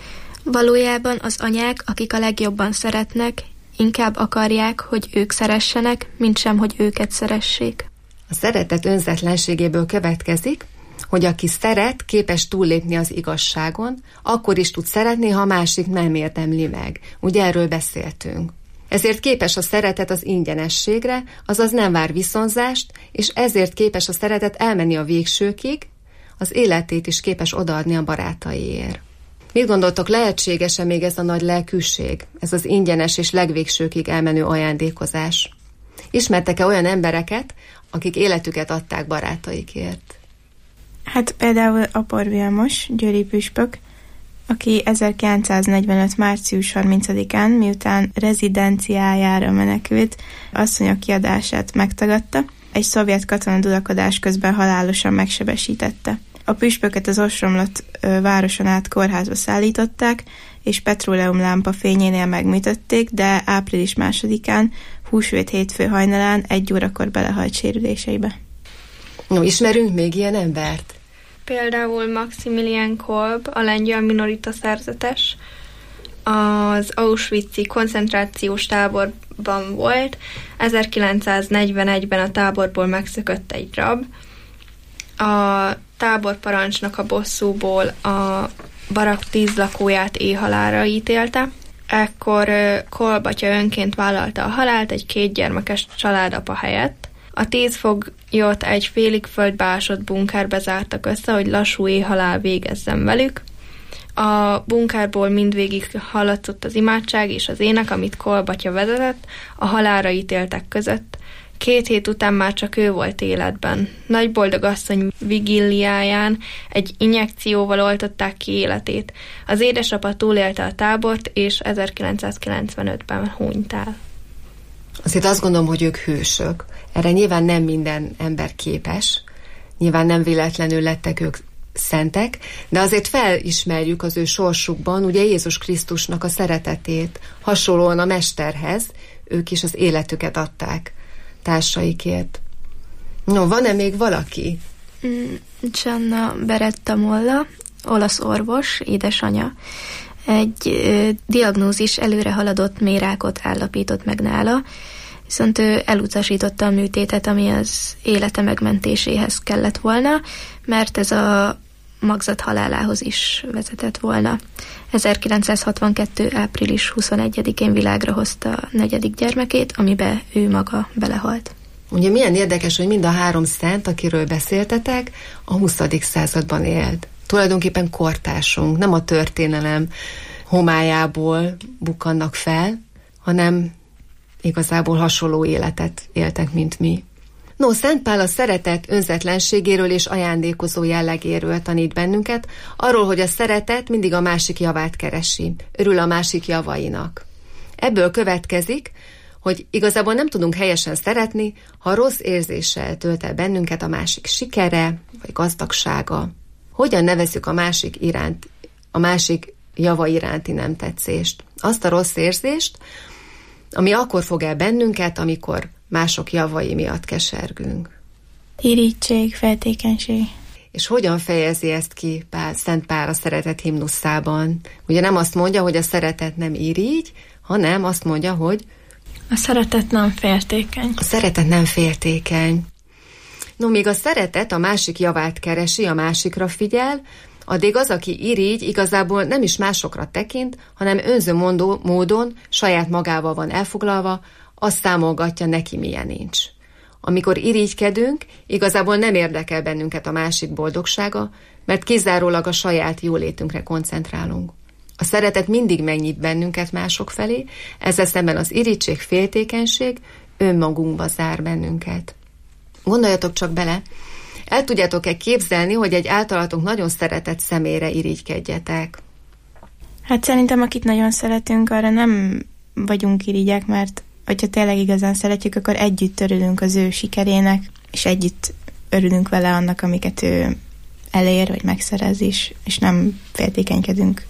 Valójában az anyák, akik a legjobban szeretnek, inkább akarják, hogy ők szeressenek, mint sem, hogy őket szeressék. A szeretet önzetlenségéből következik, hogy aki szeret, képes túllépni az igazságon, akkor is tud szeretni, ha a másik nem érdemli meg. Ugye erről beszéltünk. Ezért képes a szeretet az ingyenességre, azaz nem vár viszonzást, és ezért képes a szeretet elmenni a végsőkig, az életét is képes odaadni a barátaiért. Mit gondoltok, lehetséges-e még ez a nagy lelkűség, ez az ingyenes és legvégsőkig elmenő ajándékozás? Ismertek-e olyan embereket, akik életüket adták barátaikért? Hát például Apor Vilmos, győri püspök, aki ezerkilencszáznegyvenöt. március harmincadikán, miután rezidenciájára menekült, asszonyok kiadását megtagadta, egy szovjet katona dulakodás közben halálosan megsebesítette. A püspöket az ostromlott városon át kórházba szállították, és petróleumlámpa fényénél megműtötték, de április másodikán, húsvét hétfő hajnalán egy órakor belehalt sérüléseibe. No, ismerünk még ilyen embert? Például Maximilian Kolb, a lengyel minorita szerzetes, az auschwitzi koncentrációs táborban volt, ezerkilencszáznegyvenegyben a táborból megszökött egy rab, a táborparancsnok a bosszúból a barak tíz lakóját éhhalálra ítélte. Ekkor Kolb atya önként vállalta a halált egy kétgyermekes családapa helyett. A tíz foglyot egy félig földbe ásott bunkerbe zártak össze, hogy lassú éhhalál végezzen velük. A bunkerból mindvégig hallatszott az imádság és az ének, amit Kolb atya vezetett, a halálra ítéltek között. Két hét után már csak ő volt életben. Nagy boldog asszony vigíliáján egy injekcióval oltották ki életét. Az édesapa túlélte a tábort, és ezerkilencszázkilencvenötben hunyt el. Azért azt gondolom, hogy ők hősök. Erre nyilván nem minden ember képes. Nyilván nem véletlenül lettek ők szentek, de azért felismerjük az ő sorsukban ugye Jézus Krisztusnak a szeretetét. Hasonlóan a mesterhez ők is az életüket adták társaikért. No, van-e még valaki? Gianna Beretta Molla, olasz orvos, édesanyja. Egy ö, diagnózis előre haladott mérákot állapított meg nála, viszont ő elutasította a műtétet, ami az élete megmentéséhez kellett volna, mert ez a magzat halálához is vezetett volna. ezerkilencszázhatvankettő. április huszonegyedikén világra hozta a negyedik gyermekét, amibe ő maga belehalt. Ugye milyen érdekes, hogy mind a három szent, akiről beszéltetek, a huszadik században élt. Tulajdonképpen kortársunk, nem a történelem homályából bukkannak fel, hanem igazából hasonló életet éltek, mint mi. No, Szent Pál a szeretet önzetlenségéről és ajándékozó jellegéről tanít bennünket, arról, hogy a szeretet mindig a másik javát keresi, örül a másik javainak. Ebből következik, hogy igazából nem tudunk helyesen szeretni, ha rossz érzéssel tölt el bennünket a másik sikere vagy gazdagsága. Hogyan nevezzük a másik iránt, a másik java iránti nem tetszést? Azt a rossz érzést, ami akkor fog el bennünket, amikor mások javai miatt kesergünk. Irigység, feltékenység. És hogyan fejezi ezt ki Pál, Szent Pál a szeretet himnuszában? Ugye nem azt mondja, hogy a szeretet nem irigy, hanem azt mondja, hogy a szeretet nem féltékeny. A szeretet nem féltékeny. No, míg a szeretet a másik javát keresi, a másikra figyel, addig az, aki irigy, igazából nem is másokra tekint, hanem önző mondó, módon saját magával van elfoglalva, azt számolgatja, neki milyen nincs. Amikor irigykedünk, igazából nem érdekel bennünket a másik boldogsága, mert kizárólag a saját jólétünkre koncentrálunk. A szeretet mindig megnyit bennünket mások felé, ezzel szemben az irigység, féltékenység önmagunkba zár bennünket. Gondoljatok csak bele, el tudjátok-e képzelni, hogy egy általatok nagyon szeretett személyre irigykedjetek? Hát szerintem, akit nagyon szeretünk, arra nem vagyunk irigyek, mert hogyha tényleg igazán szeretjük, akkor együtt örülünk az ő sikerének, és együtt örülünk vele annak, amiket ő elér, vagy megszerez is, és nem féltékenykedünk.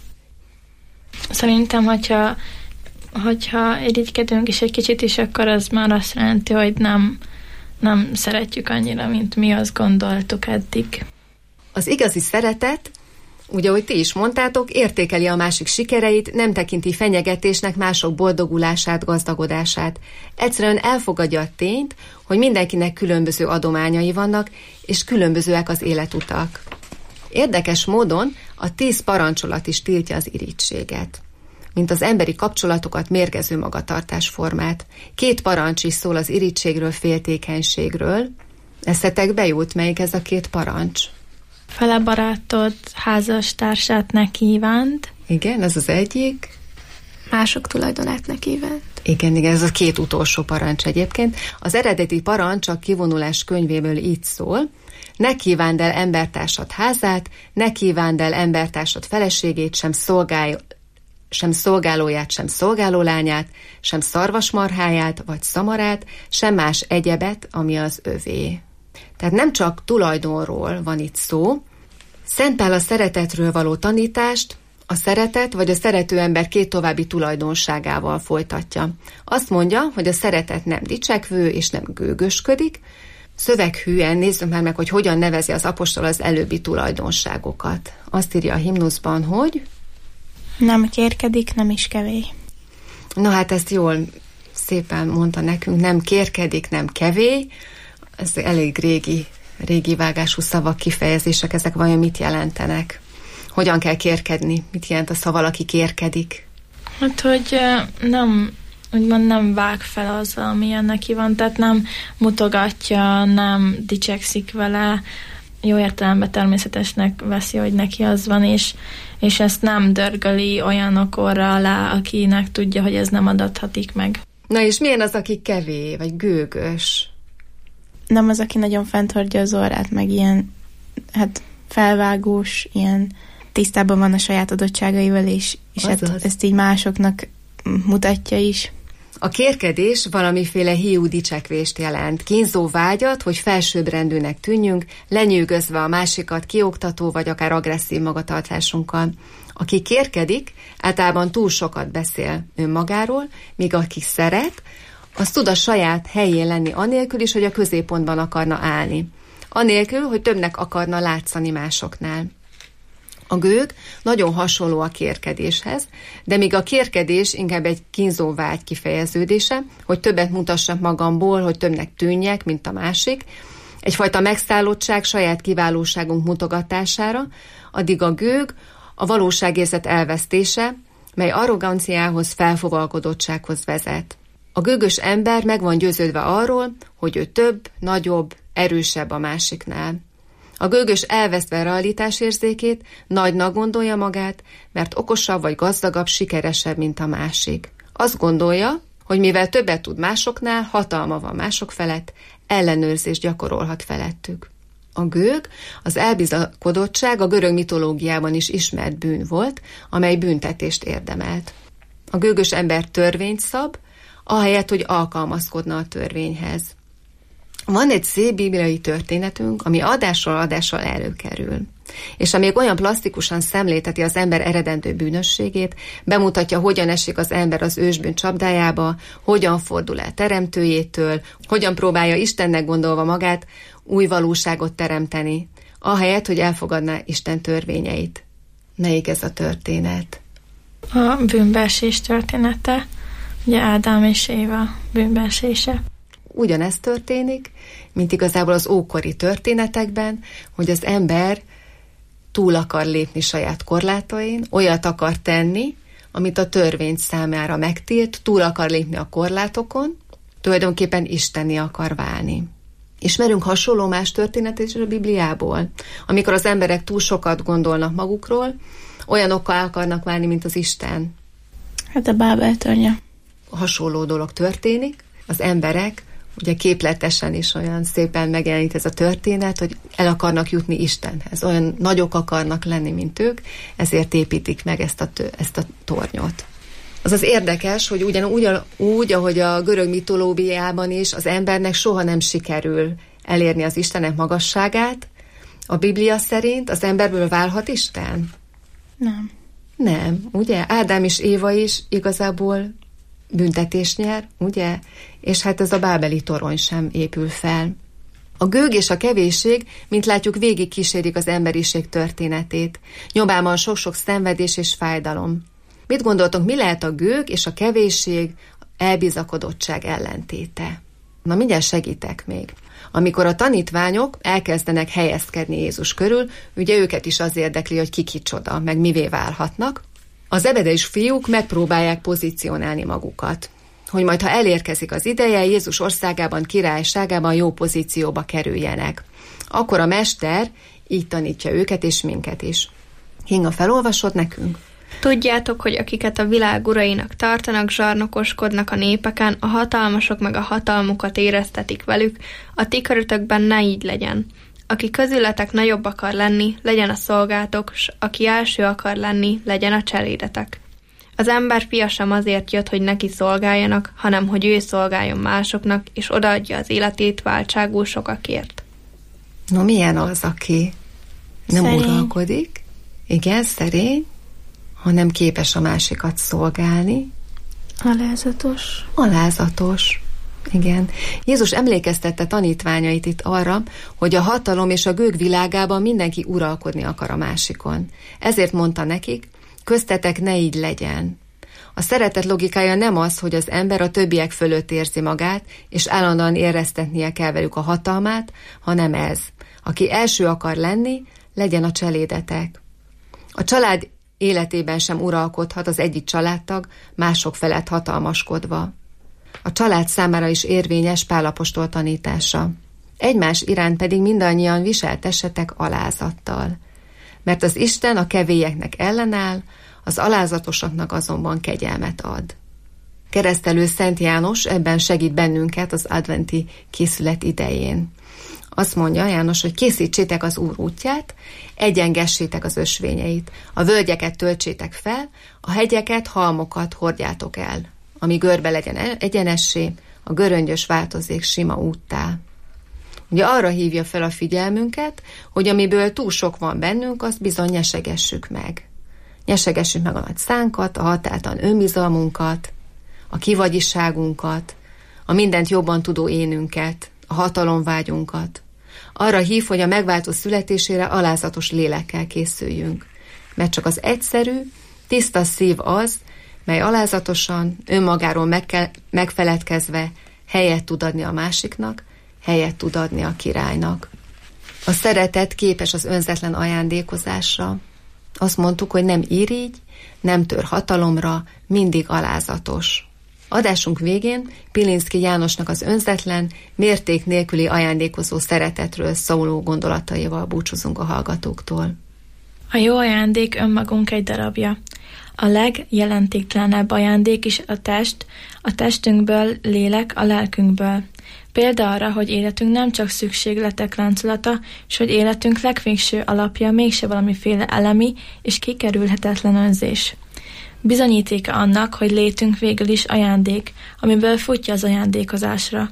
Szerintem, hogyha, hogyha irigykedünk is egy kicsit is, akkor az már azt jelenti, hogy nem, nem szeretjük annyira, mint mi azt gondoltuk eddig. Az igazi szeretet, ugye, ahogy ti is mondtátok, értékeli a másik sikereit, nem tekinti fenyegetésnek mások boldogulását, gazdagodását. Egyszerűen elfogadja a tényt, hogy mindenkinek különböző adományai vannak, és különbözőek az életutak. Érdekes módon a tíz parancsolat is tiltja az irigységet, mint az emberi kapcsolatokat mérgező magatartásformát. Két parancs is szól az irigységről, féltékenységről. Eszetekbe jut, melyik ez a két parancs? Fele barátod házastársát ne kívánd. Igen, ez az egyik. Mások tulajdonát ne kívánd. Igen, igen, ez a két utolsó parancs egyébként. Az eredeti parancs a Kivonulás könyvéből így szól: ne kívánd el embertársad házát, ne kívánd el embertársad feleségét, sem, szolgálj, sem szolgálóját, sem szolgálólányát, sem szarvasmarháját, vagy szamarát, sem más egyebet, ami az övé. Tehát nem csak tulajdonról van itt szó, Szent Pál a szeretetről való tanítást a szeretet vagy a szerető ember két további tulajdonságával folytatja. Azt mondja, hogy a szeretet nem dicsekvő és nem gőgösködik. Szöveghűen nézzük már meg, hogy hogyan nevezi az apostol az előbbi tulajdonságokat. Azt írja a himnuszban, hogy nem kérkedik, nem is kevély. Na hát ezt jól, szépen mondta nekünk, nem kérkedik, nem kevély. Ez elég régi, régi vágású szavak, kifejezések, ezek vajon mit jelentenek? Hogyan kell kérkedni? Mit jelent az, ha valaki kérkedik? Hát, hogy nem, úgymond nem vág fel azzal, amilyen neki van, tehát nem mutogatja, nem dicsekszik vele, jó értelemben természetesnek veszi, hogy neki az van, és, és ezt nem dörgöli olyan okorra alá, akinek tudja, hogy ez nem adathatik meg. Na és milyen az, aki kevé, vagy gőgös? Nem az, aki nagyon fent hordja az orrát, meg ilyen, hát felvágós, ilyen tisztában van a saját adottságaival, és, és hát ezt így másoknak mutatja is. A kérkedés valamiféle hiú dicsekvést jelent, kínzó vágyat, hogy felsőbbrendűnek tűnjünk, lenyűgözve a másikat kioktató vagy akár agresszív magatartásunkkal. Aki kérkedik, általában túl sokat beszél önmagáról, míg aki szeret, az tud a saját helyén lenni anélkül is, hogy a középpontban akarna állni. Anélkül, hogy többnek akarna látszani másoknál. A gőg nagyon hasonló a kérkedéshez, de míg a kérkedés inkább egy kínzó vágy kifejeződése, hogy többet mutassak magamból, hogy többnek tűnjek, mint a másik, egyfajta megszállottság saját kiválóságunk mutogatására, addig a gőg a valóságérzet elvesztése, mely arroganciához, felfogalkodottsághoz vezet. A gőgös ember meg van győződve arról, hogy ő több, nagyobb, erősebb a másiknál. A gőgös elvesztve realitásérzékét, nagynak gondolja magát, mert okosabb vagy gazdagabb, sikeresebb, mint a másik. Azt gondolja, hogy mivel többet tud másoknál, hatalma van mások felett, ellenőrzést gyakorolhat felettük. A gőg, az elbizakodottság a görög mitológiában is ismert bűn volt, amely büntetést érdemelt. A gőgös ember törvényt szab, ahelyett, hogy alkalmazkodna a törvényhez. Van egy szép bibliai történetünk, ami adásról adással előkerül, és amíg olyan plastikusan szemlélteti az ember eredendő bűnösségét, bemutatja, hogyan esik az ember az ősbűn csapdájába, hogyan fordul el teremtőjétől, hogyan próbálja Istennek gondolva magát új valóságot teremteni, ahelyett, hogy elfogadná Isten törvényeit. Melyik ez a történet? A bűnbeesés története, ugye Ádám és Éva bűnbeesése. Ugyanez történik, mint igazából az ókori történetekben, hogy az ember túl akar lépni saját korlátain, olyat akar tenni, amit a törvény számára megtilt, túl akar lépni a korlátokon, tulajdonképpen isteni akar válni. Ismerünk hasonló más történetet is a Bibliából, amikor az emberek túl sokat gondolnak magukról, olyanokkal akarnak válni, mint az Isten. Hát a Bábel tornya. Hasonló dolog történik, az emberek ugye képletesen is olyan szépen megjelenít ez a történet, hogy el akarnak jutni Istenhez. Olyan nagyok akarnak lenni, mint ők, ezért építik meg ezt a, tő, ezt a tornyot. Az az érdekes, hogy ugyanúgy, úgy, ahogy a görög mitológiában is, az embernek soha nem sikerül elérni az Istenek magasságát. A Biblia szerint az emberből válhat Isten? Nem. Nem, ugye? Ádám és Éva is igazából büntetést nyer, ugye? És hát ez a bábeli torony sem épül fel. A gőg és a kevésség, mint látjuk, végig kísérik az emberiség történetét. Nyomában sok-sok szenvedés és fájdalom. Mit gondoltok, mi lehet a gőg és a kevésség, elbizakodottság ellentéte? Na, mindjárt segítek még. Amikor a tanítványok elkezdenek helyezkedni Jézus körül, ugye őket is az érdekli, hogy ki kicsoda, meg mivé válhatnak. Az ebedeis fiúk megpróbálják pozícionálni magukat, hogy majd ha elérkezik az ideje, Jézus országában, királyságában jó pozícióba kerüljenek. Akkor a mester így tanítja őket és minket is. Hinga, felolvasod nekünk? Tudjátok, hogy akiket a világ urainak tartanak, zsarnokoskodnak a népeken, a hatalmasok meg a hatalmukat éreztetik velük, a ti körötökben ne így legyen. Aki közületek nagyobb akar lenni, legyen a szolgátok, s aki első akar lenni, legyen a cselédetek. Az ember fia sem azért jött, hogy neki szolgáljanak, hanem hogy ő szolgáljon másoknak, és odaadja az életét váltságul sokakért. No, milyen az, aki Nem szerény. uralkodik. Igen, szerény, hanem képes a másikat szolgálni. Alázatos. Alázatos. Igen. Jézus emlékeztette tanítványait itt arra, hogy a hatalom és a gőg világában mindenki uralkodni akar a másikon. Ezért mondta nekik, köztetek ne így legyen. A szeretet logikája nem az, hogy az ember a többiek fölött érzi magát, és állandóan éreztetnie kell velük a hatalmát, hanem ez. Aki első akar lenni, legyen a cselédetek. A család életében sem uralkodhat az egyik családtag mások felett hatalmaskodva. A család számára is érvényes Pál apostol tanítása. Egymás iránt pedig mindannyian viseltessetek alázattal. Mert az Isten a kevélyeknek ellenáll, az alázatosaknak azonban kegyelmet ad. Keresztelő Szent János ebben segít bennünket az adventi készület idején. Azt mondja János, hogy készítsétek az Úr útját, egyengessétek az ösvényeit, a völgyeket töltsétek fel, a hegyeket, halmokat hordjátok el, ami görbe legyen egyenessé, a göröngyös változék sima úttá. Ugye arra hívja fel a figyelmünket, hogy amiből túl sok van bennünk, azt bizony nyesegessük meg. Nyesegessük meg a nagy szánkat, a határtalan önbizalmunkat, a kivagyiságunkat, a mindent jobban tudó énünket, a hatalomvágyunkat. Arra hív, hogy a megváltó születésére alázatos lélekkel készüljünk. Mert csak az egyszerű, tiszta szív az, mely alázatosan, önmagáról megke- megfeledkezve helyet tud adni a másiknak, helyet tud adni a királynak. A szeretet képes az önzetlen ajándékozásra. Azt mondtuk, hogy nem irigy, nem tör hatalomra, mindig alázatos. Adásunk végén Pilinszky Jánosnak az önzetlen, mérték nélküli ajándékozó szeretetről szóló gondolataival búcsúzunk a hallgatóktól. A jó ajándék önmagunk egy darabja. A legjelentéktelenebb ajándék is a test, a testünkből lélek, a lelkünkből. Példa arra, hogy életünk nem csak szükségletek láncolata, és hogy életünk legvégső alapja mégse valamiféle elemi és kikerülhetetlen önzés. Bizonyítéka annak, hogy létünk végül is ajándék, amiből futja az ajándékozásra.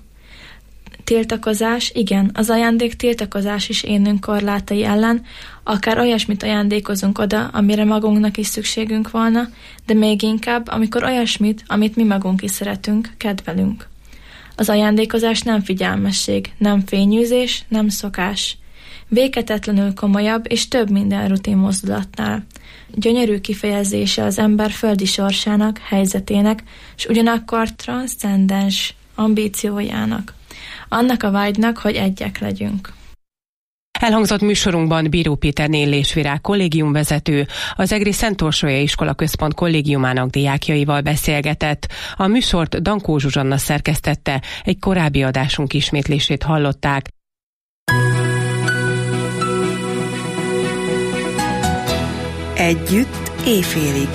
Tiltakozás, igen, az ajándék tiltakozás is énünk korlátai ellen, akár olyasmit ajándékozunk oda, amire magunknak is szükségünk volna, de még inkább, amikor olyasmit, amit mi magunk is szeretünk, kedvelünk. Az ajándékozás nem figyelmesség, nem fényűzés, nem szokás. Végetetlenül komolyabb és több minden rutin mozdulatnál. Gyönyörű kifejezése az ember földi sorsának, helyzetének, és ugyanakkor transzcendens ambíciójának. Annak a vágynak, hogy egyek legyünk. Elhangzott műsorunkban Bíró Péter Illés Virág kollégiumvezető, az Egri Szent Orsolya Iskola Központ kollégiumának diákjaival beszélgetett. A műsort Dankó Zsuzsanna szerkesztette, egy korábbi adásunk ismétlését hallották. Együtt éjfélig.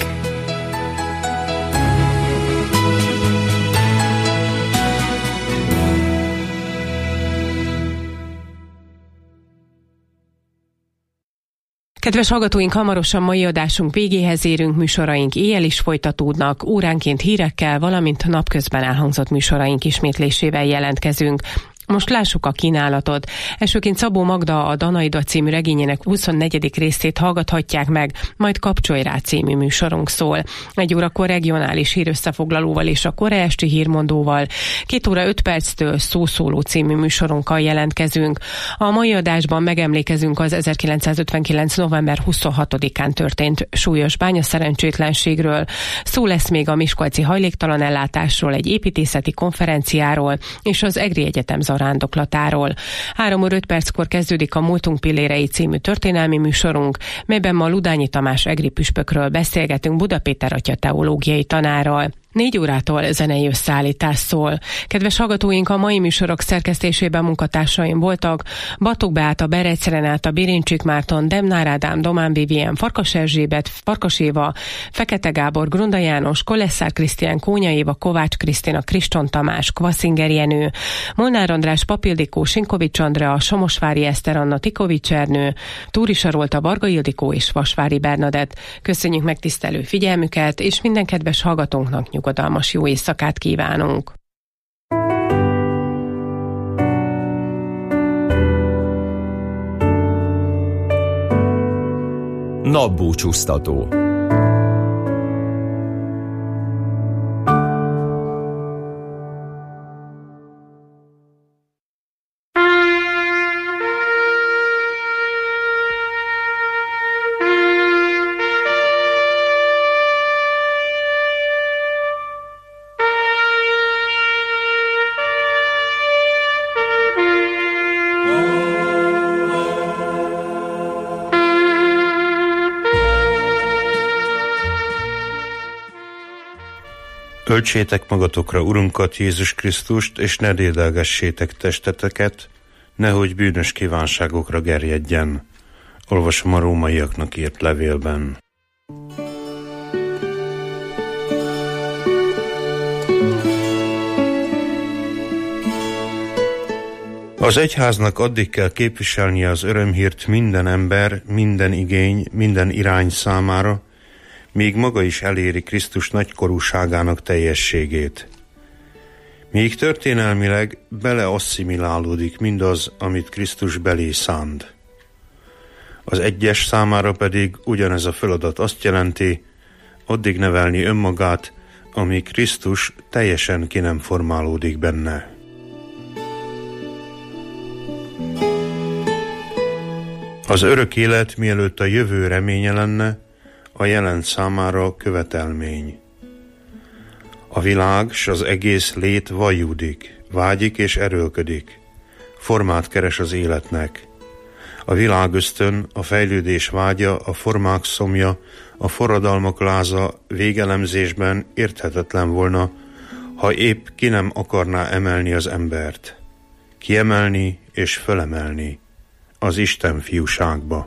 Kedves hallgatóink, hamarosan mai adásunk végéhez érünk, műsoraink éjjel is folytatódnak, óránként hírekkel, valamint napközben elhangzott műsoraink ismétlésével jelentkezünk. Most lássuk a kínálatot. Elsőként Szabó Magda a Danaida című regényének huszonnegyedik részét hallgathatják meg, majd Kapcsolj rá című műsorunk szól. Egy órakor regionális hírösszefoglalóval és a Kora esti hírmondóval, két óra öt perctől Szószóló című műsorunkkal jelentkezünk. A mai adásban megemlékezünk az ezerkilencszázötvenkilenc. november huszonhatodikán történt súlyos bányaszerencsétlenségről. Szó lesz még a miskolci hajléktalan ellátásról, egy építészeti konferenciáról és az Egri Egyetem zarándoklatáról. Három óra öt perckor kezdődik a Múltunk pillérei című történelmi műsorunk, melyben ma Ludányi Tamás egri püspökről beszélgetünk Buda Péter atya teológiai tanárral. Négy órától zenei összeállítás szól. Kedves hallgatóink, a mai műsorok szerkesztésében munkatársaim voltak: Batok Beáta, Berec Renáta, Birincsik Márton, Demnár Ádám, Domán Vivien, Farkas Erzsébet, Farkas Éva, Fekete Gábor, Grunda János, Kolesszár Krisztián, Kónya Éva, Kovács Krisztina, Kriston Tamás, Kvaszinger Jenő, Molnár András, Papildikó, Sinkovics Andrea, Somosvári Eszter Anna, Tikovics Ernő, Túri Sarolta, Varga Ildikó és Vasvári Bernadett. Köszönjük megtisztelő figyelmüket, és minden kedves hallgatónknak nyugodalmas jó éjszakát kívánunk! Napbúcsúztató. Öltsétek magatokra Urunkat, Jézus Krisztust, és ne dédelgessétek testeteket, nehogy bűnös kívánságokra gerjedjen. Olvasom a rómaiaknak írt levélben. Az egyháznak addig kell képviselnie az örömhírt minden ember, minden igény, minden irány számára, míg maga is eléri Krisztus nagykorúságának teljességét. Míg történelmileg beleasszimilálódik mindaz, amit Krisztus belé szánt. Az egyes számára pedig ugyanez a feladat azt jelenti, addig nevelni önmagát, amíg Krisztus teljesen ki nem formálódik benne. Az örök élet, mielőtt a jövő reménye lenne, a jelen számára követelmény. A világ s az egész lét vajúdik, vágyik és erőlködik, formát keres az életnek. A világösztön, a fejlődés vágya, a formák szomja, a forradalmak láza végelemzésben érthetetlen volna, ha épp ki nem akarná emelni az embert. Kiemelni és fölemelni az Isten fiúságba.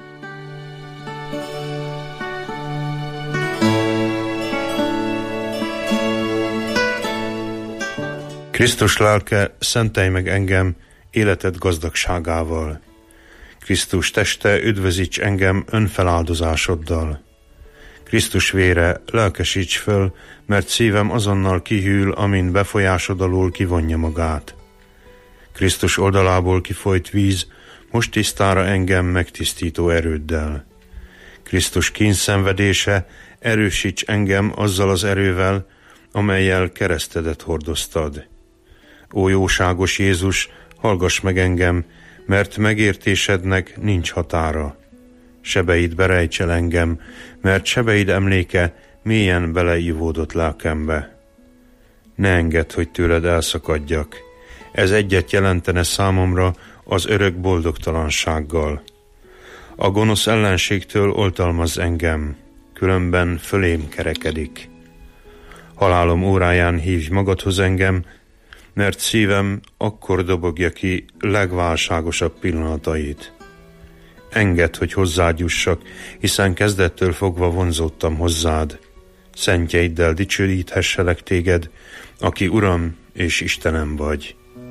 Krisztus lelke, szentelj meg engem életed gazdagságával. Krisztus teste, üdvözíts engem önfeláldozásoddal. Krisztus vére, lelkesíts föl, mert szívem azonnal kihűl, amin befolyásod alól kivonja magát. Krisztus oldalából kifolyt víz, most tisztára engem megtisztító erőddel. Krisztus kínszenvedése, erősíts engem azzal az erővel, amellyel keresztedet hordoztad. Ó jóságos Jézus, hallgass meg engem, mert megértésednek nincs határa. Sebeid berejts el engem, mert sebeid emléke mélyen beleívódott lelkembe. Ne engedd, hogy tőled elszakadjak. Ez egyet jelentene számomra az örök boldogtalansággal. A gonosz ellenségtől oltalmazz engem, különben fölém kerekedik. Halálom óráján hívj magadhoz engem, mert szívem akkor dobogja ki legválságosabb pillanatait. Engedd, hogy hozzád jussak, hiszen kezdettől fogva vonzódtam hozzád. Szentjeiddel dicsőíthesselek téged, aki Uram és Istenem vagy.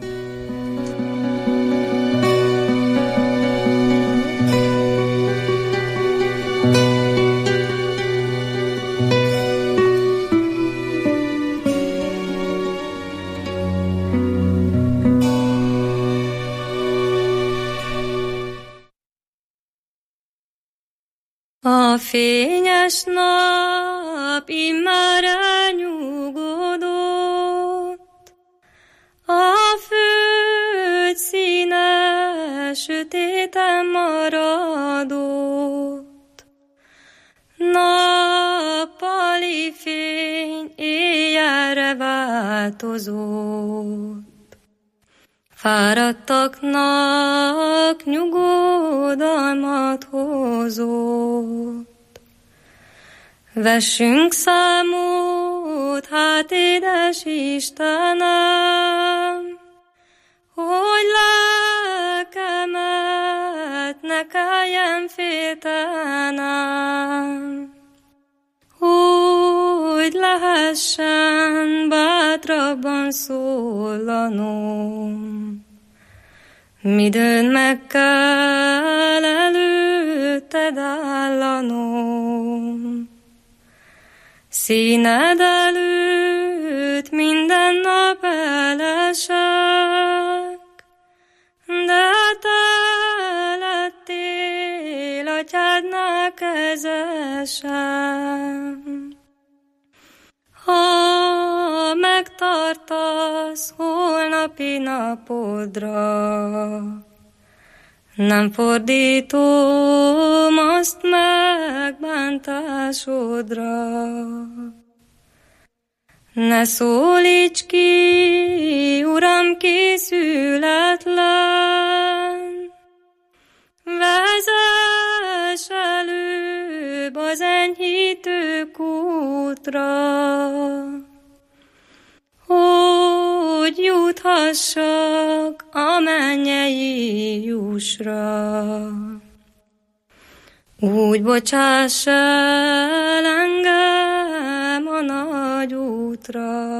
A fényes nap immár elnyugodott, a föld színe sötéten maradott. Nappali fény éjjelre változott. Fáradtaknak nyugodalmat hozott. Vessünk számot, hát édes Istenem, hogy lelkemet ne kelljen féltenem, hogy lehessen bátrabban szólanom. Midőn meg kell előtted állanom, színed előtt minden nap elesek, de te lettél atyádnál vezessem. Ha megtartasz holnapi napodra, nem fordítom azt megbántásodra. Ne szólíts ki, Uram, készületlen, vezess előbb az enyhítő kútra, hogy juthassak a mennyei jussra. Úgy bocsáss el